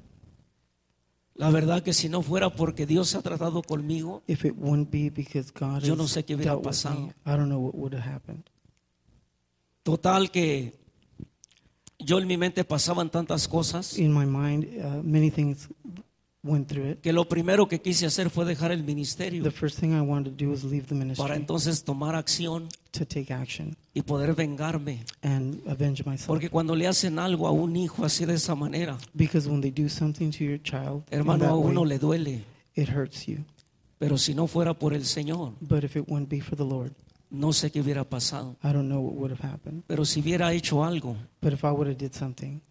La verdad que si no fuera porque Dios ha tratado conmigo, if it wouldn't be because God Yo no has sé qué hubiera dealt with pasado. me, I don't know what would have happened. total que yo en mi mente pasaban tantas cosas In my mind, uh, many things went through it. que lo primero que quise hacer fue dejar el ministerio The first thing I wanted to do was leave the para ministry entonces tomar acción to take action y poder vengarme. and avenge myself. Porque cuando le hacen algo a un hijo así de esa manera, Because when they do something to your child, in hermano, that a uno way, le duele. it hurts you. Pero si no fuera por el Señor, But if it wouldn't be for the Lord, no sé qué hubiera pasado. I don't know what would have happened. Pero si hubiera hecho algo, But if I would have did something,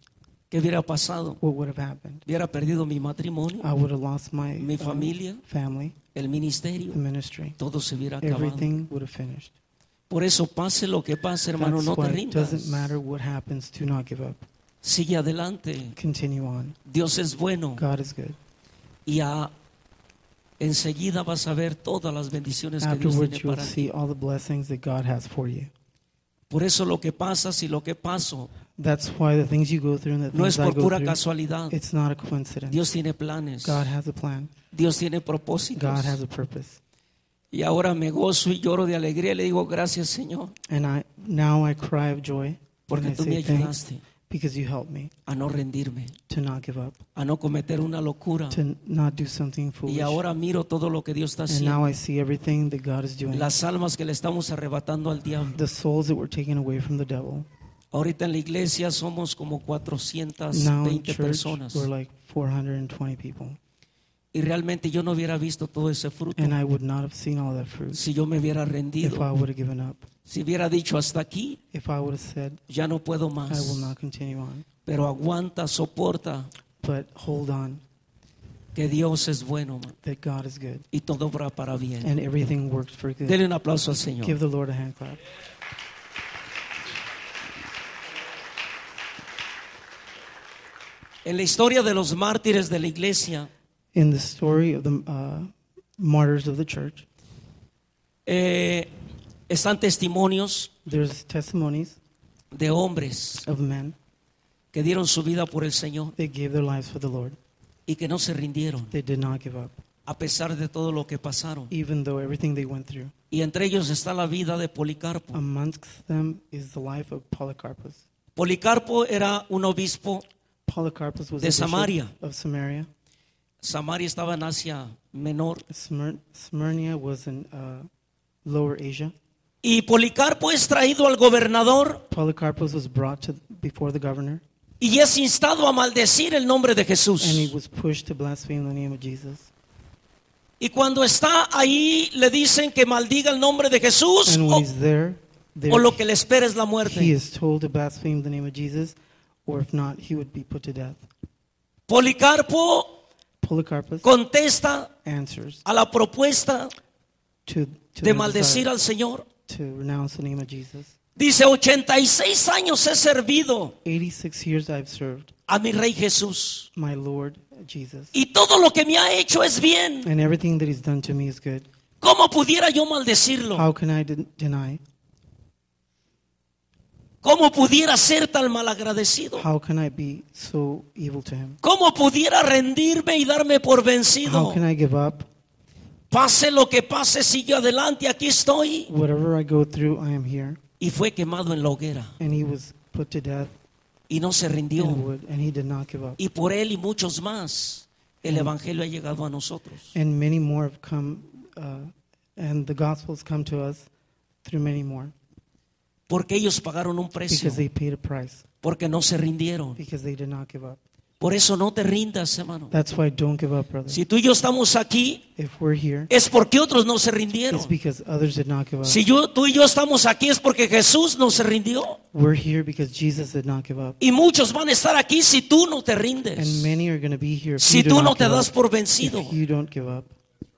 ¿Qué hubiera pasado? what would have happened? Hubiera perdido mi matrimonio, I would have lost my mi uh, familia, family, el ministerio, the ministry. todo se hubiera acabado. Everything would have finished. Por eso, pase lo que pase, hermano, That's no te why it rindas. doesn't matter what happens, do not give up. Sigue adelante. Continue on. Dios es bueno. God is good. Y a, enseguida vas a ver todas las bendiciones que Dios Afterwards, tiene you'll para ti. see all the blessings that God has for you. Por eso lo que pasas y lo que paso That's why the things you go through and the no es things I por go pura through, casualidad. it's not a coincidence. Dios tiene planes. God has a plan. Dios tiene propósitos. God has a purpose. Y ahora me gozo y lloro de alegría y le digo gracias, Señor, And I now I cry of joy when porque I tú me say thanks ayudaste because you helped me a no rendirme, to not give up, a no cometer una locura. to not do something Y foolish. ahora miro todo lo que Dios está And now haciendo. I see everything that God is doing. Las almas que le estamos arrebatando al diablo. The souls that were taken away from the devil. Ahorita en la iglesia somos como cuatrocientas Now in veinte church, personas. we're like four hundred twenty people. Y realmente yo no hubiera visto todo ese fruto And I would not have seen all that fruit si yo me hubiera if I rendido. would have given up. Si hubiera dicho hasta aquí, If I would have said, ya no puedo I will más. not continue on. Pero aguanta, soporta, But hold on, que Dios es bueno, man, that God is good. y todo obra para bien. And everything works for good. Denle un aplauso al Señor. Give the Lord a hand clap. En la historia de los mártires de la iglesia, In the story of the uh, martyrs of the church, eh, están testimonios there's testimonies de hombres of men que dieron su vida por el Señor that gave their lives for the Lord. y que no se rindieron They did not give up, a pesar de todo lo que pasaron. even though everything they went through. Y entre ellos está la vida de Policarpo. Amongst them is the life of Polycarpus. Policarpo era un obispo. Polycarpus was De a bishop Samaria. of Samaria. Samaria estaba en Asia Menor. Smyr- Smyrna was in uh, Lower Asia. Y Policarpo es traído al gobernador Polycarpus was brought to before the governor, y es instado a maldecir el nombre de Jesús. and he was pushed to blaspheme the name of Jesus. Y cuando está ahí le dicen que maldiga el nombre de Jesús And o, when he's there, there o lo que le espera es la muerte. he is told to blaspheme the name of Jesus, or if not, he would be put to death. Policarpo Polycarpus contesta answers a la propuesta to, to, de their maldecir desire al Señor. to renounce the name of Jesus. Dice, ochenta y seis años he servido eighty-six years I've served a mi Rey Jesús my Lord Jesus, y todo lo que me ha hecho es bien. and everything that he's done to me is good. ¿Cómo pudiera yo maldecirlo? How can I de- deny? ¿Cómo pudiera ser tan malagradecido? How can I be so evil to him? ¿Cómo pudiera rendirme y darme por How vencido? can I give up? Pase lo que pase, sigue adelante, aquí estoy. Whatever I go through, I am here. Y fue quemado en la hoguera And he was put to death y no se in rindió. wood, and he did not give up. Y por él y muchos más, el evangelio ha llegado a nosotros. And many more have come, uh, and the gospel's come to us through many more, Porque ellos pagaron un precio, because they paid a price, porque no se rindieron. because they did not give up. Por eso no te rindas, hermano. That's why don't give up, brother. Si tú y yo estamos aquí, If we're here, es porque otros no se rindieron. it's because others did not give up. Si yo, tú y yo estamos aquí, es porque Jesús no se rindió. We're here because Jesus did not give up. Y muchos van a estar aquí si tú no te And rindes. many are going to be here if Si you do tú no not te give das up. por vencido. If you don't give up.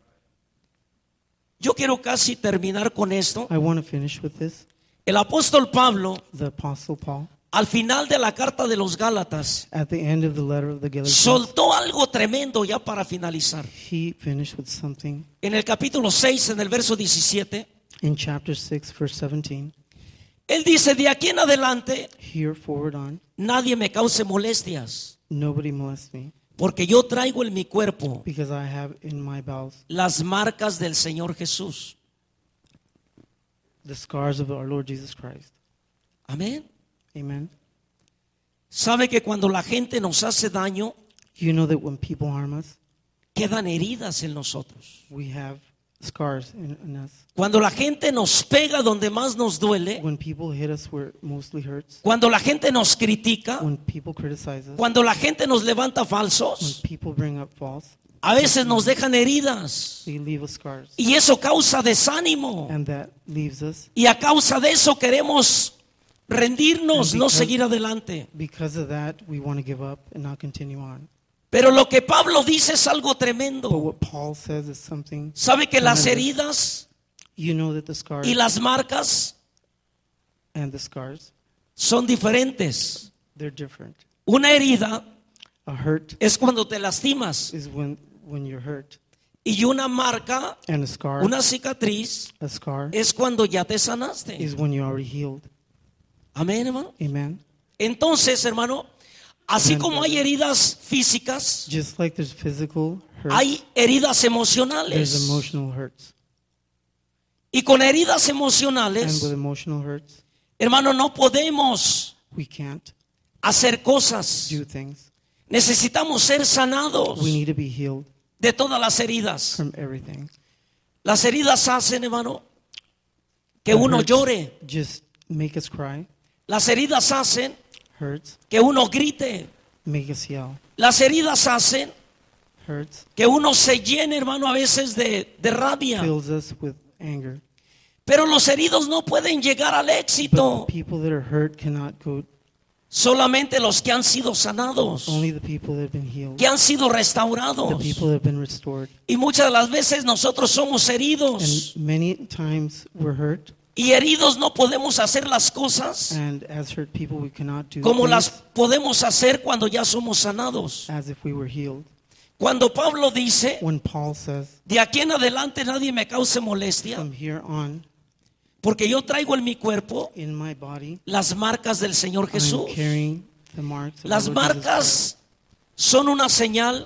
Yo quiero casi terminar con esto. I want to finish with this. El apóstol Pablo, The Apostle Paul, al final de la carta de los Gálatas, at the end of the letter of the Galatians, soltó algo tremendo ya para finalizar. he finished with something En el capítulo seis, en el verso diecisiete, in chapter six, verse seventeen. él dice, de aquí en adelante, Here forward on, nadie me cause molestias, nobody molest me, porque yo traigo en mi cuerpo because I have in my bowels las marcas del Señor Jesús. the scars of our Lord Jesus Christ. Amén. Amen. ¿Sabe que cuando la gente nos hace daño, You know that when people harm us, quedan heridas en nosotros? we have scars in, in us. Cuando la gente nos pega donde más nos duele, When people hit us where it mostly hurts, cuando la gente nos critica, when people criticize us, cuando la gente nos levanta when falsos, people bring up false, a veces nos dejan heridas. they leave us scars. Y eso causa desánimo. And that leaves us. Y a causa de eso queremos rendirnos, And no because- seguir adelante. Because of that, we want to give up and not continue on. Pero lo que Pablo dice es algo But tremendo. what Paul says is something. ¿Sabe que las tremendous. heridas You know that the scars y las marcas and the scars, son diferentes? they're different. Una herida A hurt es cuando te lastimas is when, when you're hurt. y una marca, And a scar, una cicatriz, a scar es cuando ya te sanaste. is when you're already healed. Amén, hermano. Amen. Entonces, hermano, así Amen, como hay brother. heridas físicas, Just like there's physical hurts, hay heridas there's emocionales. emotional hurts. Y con heridas And emocionales, with emotional hurts, hermano, no podemos we can't hacer cosas. do things. Necesitamos ser sanados We need to be healed de todas las heridas. from everything. Las heridas hacen, hermano, que The uno hurts llore. just make us cry. Las heridas hacen Hurts que uno grite. make us yell. Las heridas hacen Hurts que uno se llene, hermano, a veces de, de rabia. fills us with anger. Pero los heridos no pueden llegar al But éxito. the people that are hurt cannot go. Solamente los que han sido sanados, Only the people that have been healed, que han sido the restaurados. people that have been restored. Y muchas de las veces nosotros somos heridos. And many times we're hurt, Y heridos no podemos hacer las cosas and as hurt people, we cannot do como las things podemos hacer cuando ya somos sanados. as if we were healed. Cuando Pablo dice, When Paul says, de aquí en adelante nadie me cause molestia, from here on, porque yo traigo en mi cuerpo in my body, las marcas del Señor Jesús. I'm carrying the marks of Las the Lord Jesus Christ. marcas son una señal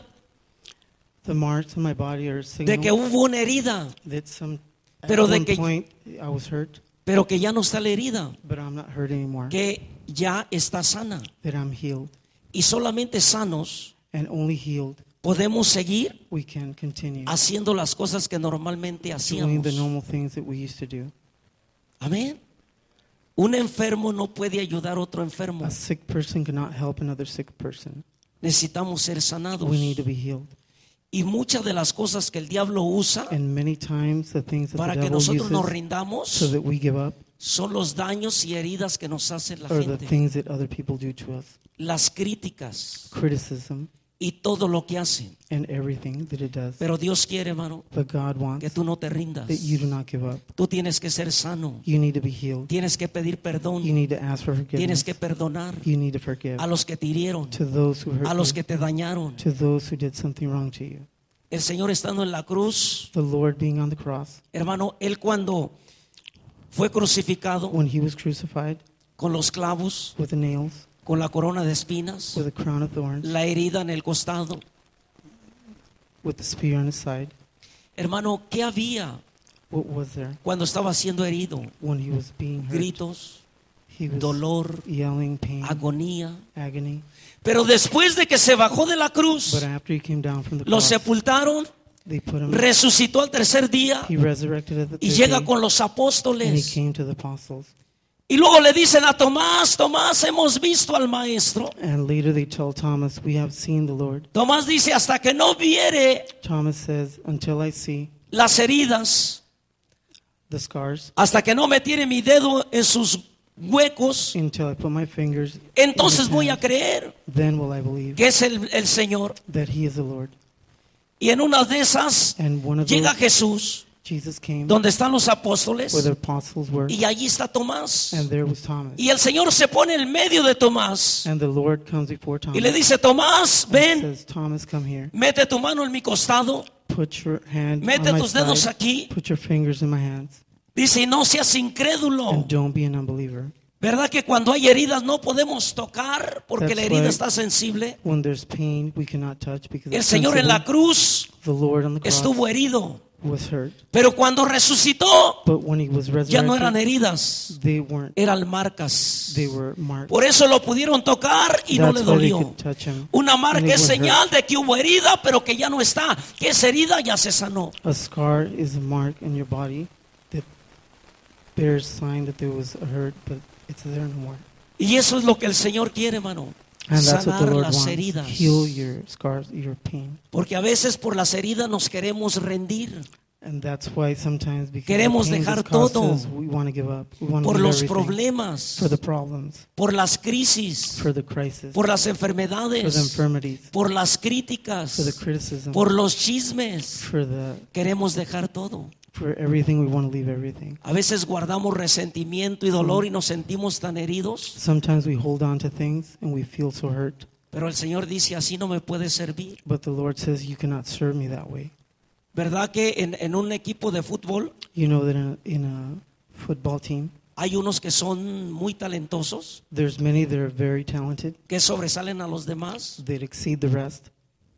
The marks on my body are a de que signal hubo una herida, that some at Pero de one que- point I was hurt, pero que ya no está la herida, but I'm not hurt anymore. que ya está sana. That I'm healed, Y solamente sanos and only healed podemos seguir we can continue haciendo las cosas que normalmente doing hacíamos. the normal things that we used to do. Amén. Un enfermo no puede ayudar a otro enfermo. A sick person cannot help another sick person. Necesitamos ser sanados. We need to be healed. Y muchas de las cosas que el diablo usa And many times the things that para the que devil nosotros nos uses rindamos so that we give up son los daños y heridas que nos hace la are the gente. things that other people do to us. Las críticas Criticism y todo lo que hacen. and everything that it does. Pero Dios quiere, hermano, But God que wants tú no te rindas. that you do not give up. Tú tienes que ser sano. You need to be healed. Tienes que pedir You perdón. need to ask for Tienes forgiveness. que perdonar You need to forgive a los que te hirieron, to those who a hurt los you, que te dañaron. to those who did something wrong to you. El Señor estando en la cruz, The Lord being on the cross, hermano, Él cuando fue crucificado when he was crucified con los clavos, with the nails, con la corona de espinas, with a crown of thorns, la herida en el costado. with the spear on his side, Hermano, ¿qué había what was there cuando estaba siendo herido? when he was being hurt? Gritos, He was dolor, yelling, pain, agonía. agony. Pero después de que se bajó de la But cruz, after he came down from the lo cross, sepultaron, they put him, resucitó al tercer día he resurrected at the y third llega day, con los and he apóstoles. came to the apostles. Y luego le dicen a Tomás, Tomás, hemos visto al maestro. And later they tell Thomas, we have seen the Lord. Tomás dice, hasta que no viere Thomas says, until I see las heridas, the scars, hasta que no metiere mi dedo en sus huecos, until I put my fingers, entonces in his voy a hands, creer then will I believe que es el, el Señor. that he is the Lord. Y en una de esas And one of llega those, Jesús, Jesus came donde están los where apóstoles, the apostles were, y allí está Tomás. and there was Thomas. Y el Señor se pone en medio de Tomás And the Lord comes before Thomas y le dice, Tomás, and ven, says, Thomas, come here. mete tu mano en mi costado, Put your hand mete on my tus dedos side. aquí. Put your fingers in my hands. Dice, y no seas incrédulo. And don't be an unbeliever. ¿Verdad que cuando hay heridas no podemos tocar porque That's la herida right. está sensible? When there's pain, we cannot touch because El it's Señor en la sensitive. cruz The Lord on the cross estuvo herido, was hurt. pero cuando resucitó But when he was ya no eran resurrected, heridas, they weren't. eran marcas. They were marked. Por eso lo pudieron tocar y no le That's why they dolió. could touch him. Una And marca it es wouldn't señal hurt. de que hubo herida, pero que ya no está. Que esa herida ya se sanó. A scar is a mark in your body that bears sign that there was a hurt, but it's there no more. Y eso es lo que el Señor quiere, hermano. And that's what the Sanar Lord las wants. heridas. Heal your scars, your pain. Porque a veces por las heridas nos queremos rendir. And that's why sometimes because Queremos the pain dejar this causes todo us, we want to give up. We want to por leave los everything problemas, for the problems, por las crisis, for the crisis, por las for the enfermedades, infirmities, por las for the críticas, criticism, por los chismes. for the Queremos dejar todo. for everything. We want to leave everything. A veces guardamos resentimiento y dolor y nos sentimos tan heridos, Sometimes we hold on to things and we feel so hurt. pero el Señor dice, así no me puedes servir. But the Lord says, you cannot serve me that way. ¿Verdad que en, en un equipo de fútbol You know that in a, in a football team, hay unos que son muy talentosos, there's many that are very talented, que sobresalen a los demás, that exceed the rest.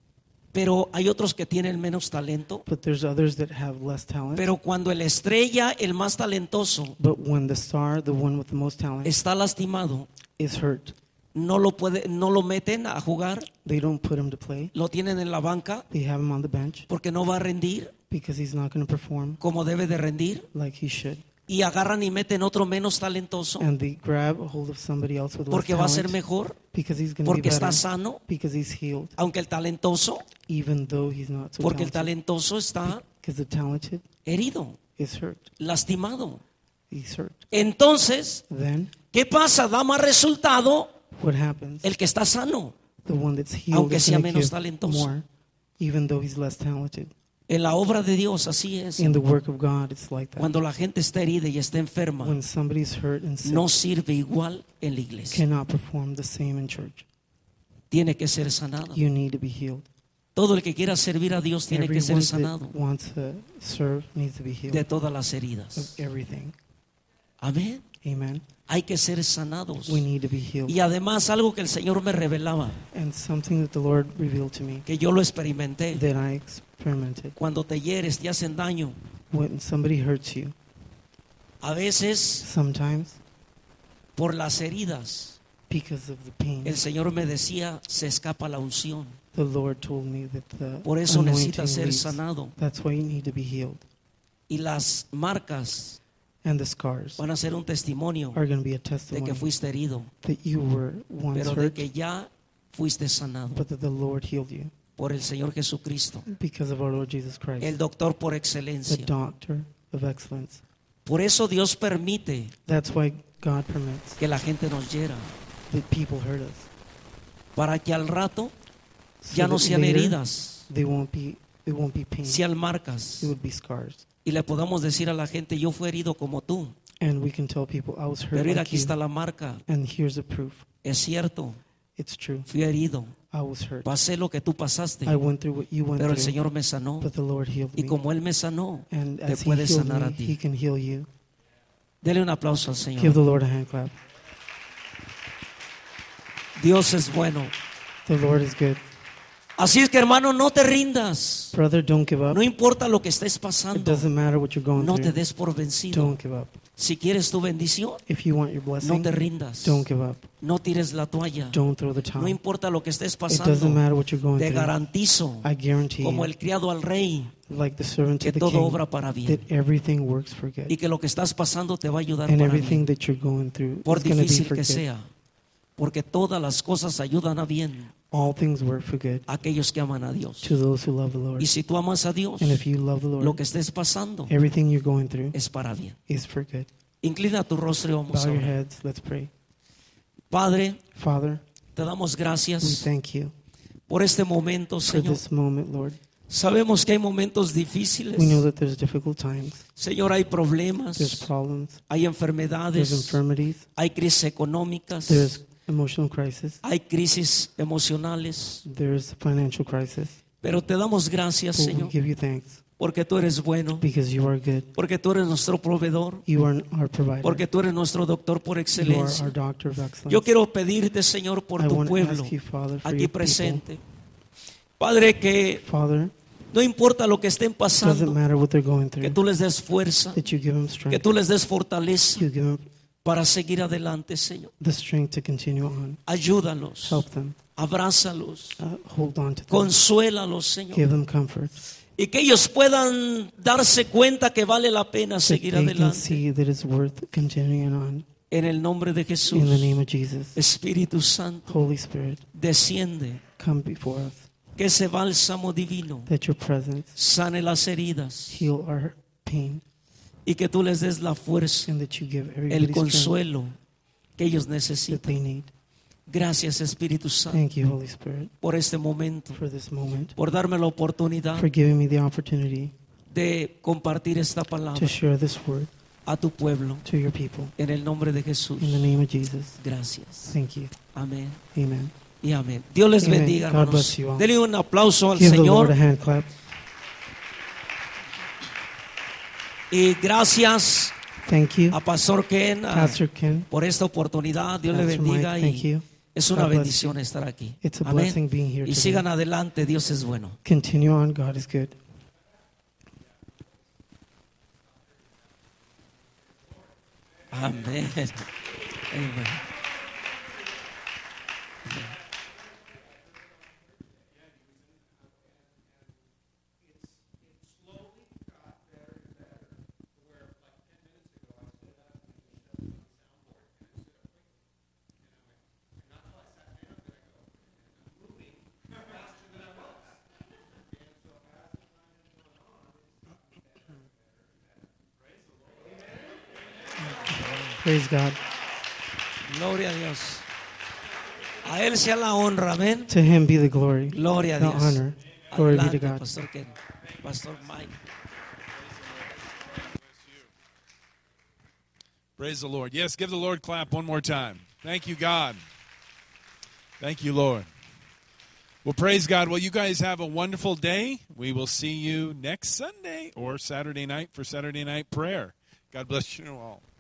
pero hay otros que tienen menos talento. But there's others that have less talent. Pero cuando el estrella, el más talentoso, But when the star, the one with the most talent, está lastimado, is hurt, no lo puede, no lo meten a jugar, they don't put him to play. lo tienen en la banca They have him on the bench porque no va a rendir because he's not going to perform como debe de rendir, like he should. y agarran y meten otro menos talentoso And they grab a hold of somebody else with less porque va a ser talent mejor, because he's going to be porque está better, sano, because he's healed, aunque el talentoso, even though he's not so porque el talented. talentoso está Because the talented herido, is hurt. lastimado. He's hurt. Entonces, Then ¿qué pasa? Da más resultado what happens? el que está sano. The one that's healed Aunque is sea going to menos give talentoso. more, even though he's less talented. En la obra de Dios así es. In the work of God, it's like that. Cuando la gente está herida y está enferma, When somebody's hurt and sick, no sirve igual en la iglesia. cannot perform the same in church. Tiene que ser sanado. You need to be healed. Todo el que quiera servir a Dios tiene que ser Everyone sanado that wants to serve needs to be healed de todas las of heridas. everything. Amén. Amen. Hay que ser sanados. We need to be healed. Y además algo que el Señor me revelaba, And something that the Lord revealed to me que yo lo experimenté. that I experimented. Cuando te hieres, te hacen daño. When somebody hurts you, A veces, sometimes por las heridas, because of the pain, el Señor me decía, se escapa la unción. the Lord told me that the Por eso anointing necesitas ser leaves. sanado. That's why you need to be healed. Y las marcas And the scars van a ser un testimonio are going to be a de testimony que fuiste herido, that you were once pero de hurt, que ya fuiste sanado but that the Lord healed you por el Señor Jesucristo, because of our Lord Jesus Christ, el doctor por the excelencia. doctor of excellence. Por eso Dios permite That's why God permits que la gente nos hiera, that people hurt us. para que al rato So ya no that sean later heridas, They won't be, it won't be pain. sean marcas, It would be scars. y le podamos decir a la gente, yo fui herido como tú, And we can tell people, I was hurt pero mira, like aquí you. está la marca. And here's the proof. Es cierto, It's true. fui herido, I was hurt. pasé lo que tú pasaste, I went through what you went pero el through, Señor me sanó, but the Lord healed y me. como Él me sanó, And te as He puede healed sanar a me, He ti. can heal you. Dele un aplauso al Give Señor. the Lord a hand clap. Dios es bueno. The Lord is good. Así es que, hermano, no te rindas. Brother, don't give up. No importa lo que estés It pasando, doesn't matter what you're going no te through. des por vencido. Don't give up. Si quieres tu bendición, If you want your no blessing, te rindas. don't give up. No tires la toalla. Don't throw the No towel. importa lo que estés It doesn't pasando, matter what you're going te through. garantizo, I guarantee como you, el criado al rey, like the servant que to the todo king, obra para bien. that everything works for good. Y que lo que estás pasando te va a ayudar And para everything bien. that you're going through Por is going to be difícil for que good. sea. Porque todas las cosas ayudan a bien All things work for good a aquellos que aman a Dios. to those who love the Lord. Y si tú amas a Dios, And if you love the lo Lord, que estés pasando everything you're going through es para bien. is for good. Inclina tu rostro y vamos Bow a your orar. heads. Let's pray. Padre, Father, te damos we gracias thank you por este momento, for Señor. this moment, Lord. Sabemos que hay momentos difíciles. We know that there's difficult times. Señor, hay There's problemas, problems. hay There's enfermedades, infirmities. hay crisis económicas, There's emotional crisis. hay crisis emocionales. There's financial crisis. Pero te damos gracias, But we Señor, give you thanks porque tú eres bueno, because you are good. porque tú eres nuestro proveedor, You are our provider. porque tú eres nuestro doctor por You are excelencia. our doctor of excellence. Yo quiero pedirte, Señor, por I tu want to pueblo ask you, Father, for aquí your people. presente. Padre, que Father, no importa lo que estén doesn't pasando, matter what they're going que through, tú les des fuerza, that you give them que strength. tú les des fortaleza You give them para seguir adelante, Señor. the strength to continue on. Ayúdalos, Help them. abrázalos, Uh, hold on to them. consuélalos, Señor. Give them comfort. Y que ellos puedan darse cuenta que vale la pena That seguir they can adelante. see that it's worth continuing on. En el nombre de Jesús, In the name of Jesus. Espíritu Santo, Holy Spirit, desciende, come before us. Que ese bálsamo divino that your presence sane las heridas heal our pain, y que tú les des la fuerza, and that you give el everybody strength consuelo que ellos that they necesitan. need. Gracias, Espíritu Santo, Thank you, Holy Spirit, por este momento, for this moment, por darme la oportunidad for giving me the opportunity de compartir esta to palabra share this word a tu pueblo. to your people. En el nombre de Jesús. In the name of Jesus, Gracias. thank you. Amén Amen. y amén. Dios les Amen. bendiga, God hermanos. bless you all. Denle un aplauso al Give the Lord a Señor. hand clap. Y gracias Thank you, a Pastor Ken a- Pastor Ken. por esta oportunidad. Dios le Pastor bendiga Mike, thank y you. es una God bless bendición estar aquí. It's a Amén. blessing being here Y today. sigan adelante, Dios es bueno. Continue on, God is good. Amén. Amén. Praise God. Gloria a Dios. A Él sea la honra, amén. To him be the glory, Gloria a the Dios. honor. Glory be to Adelante, God. Pastor Ken. Pastor Mike. Praise the Lord. Yes, give the Lord a clap one more time. Thank you, God. Thank you, Lord. Well, praise God. Well, you guys have a wonderful day. We will see you next Sunday or Saturday night for Saturday night prayer. God bless you all.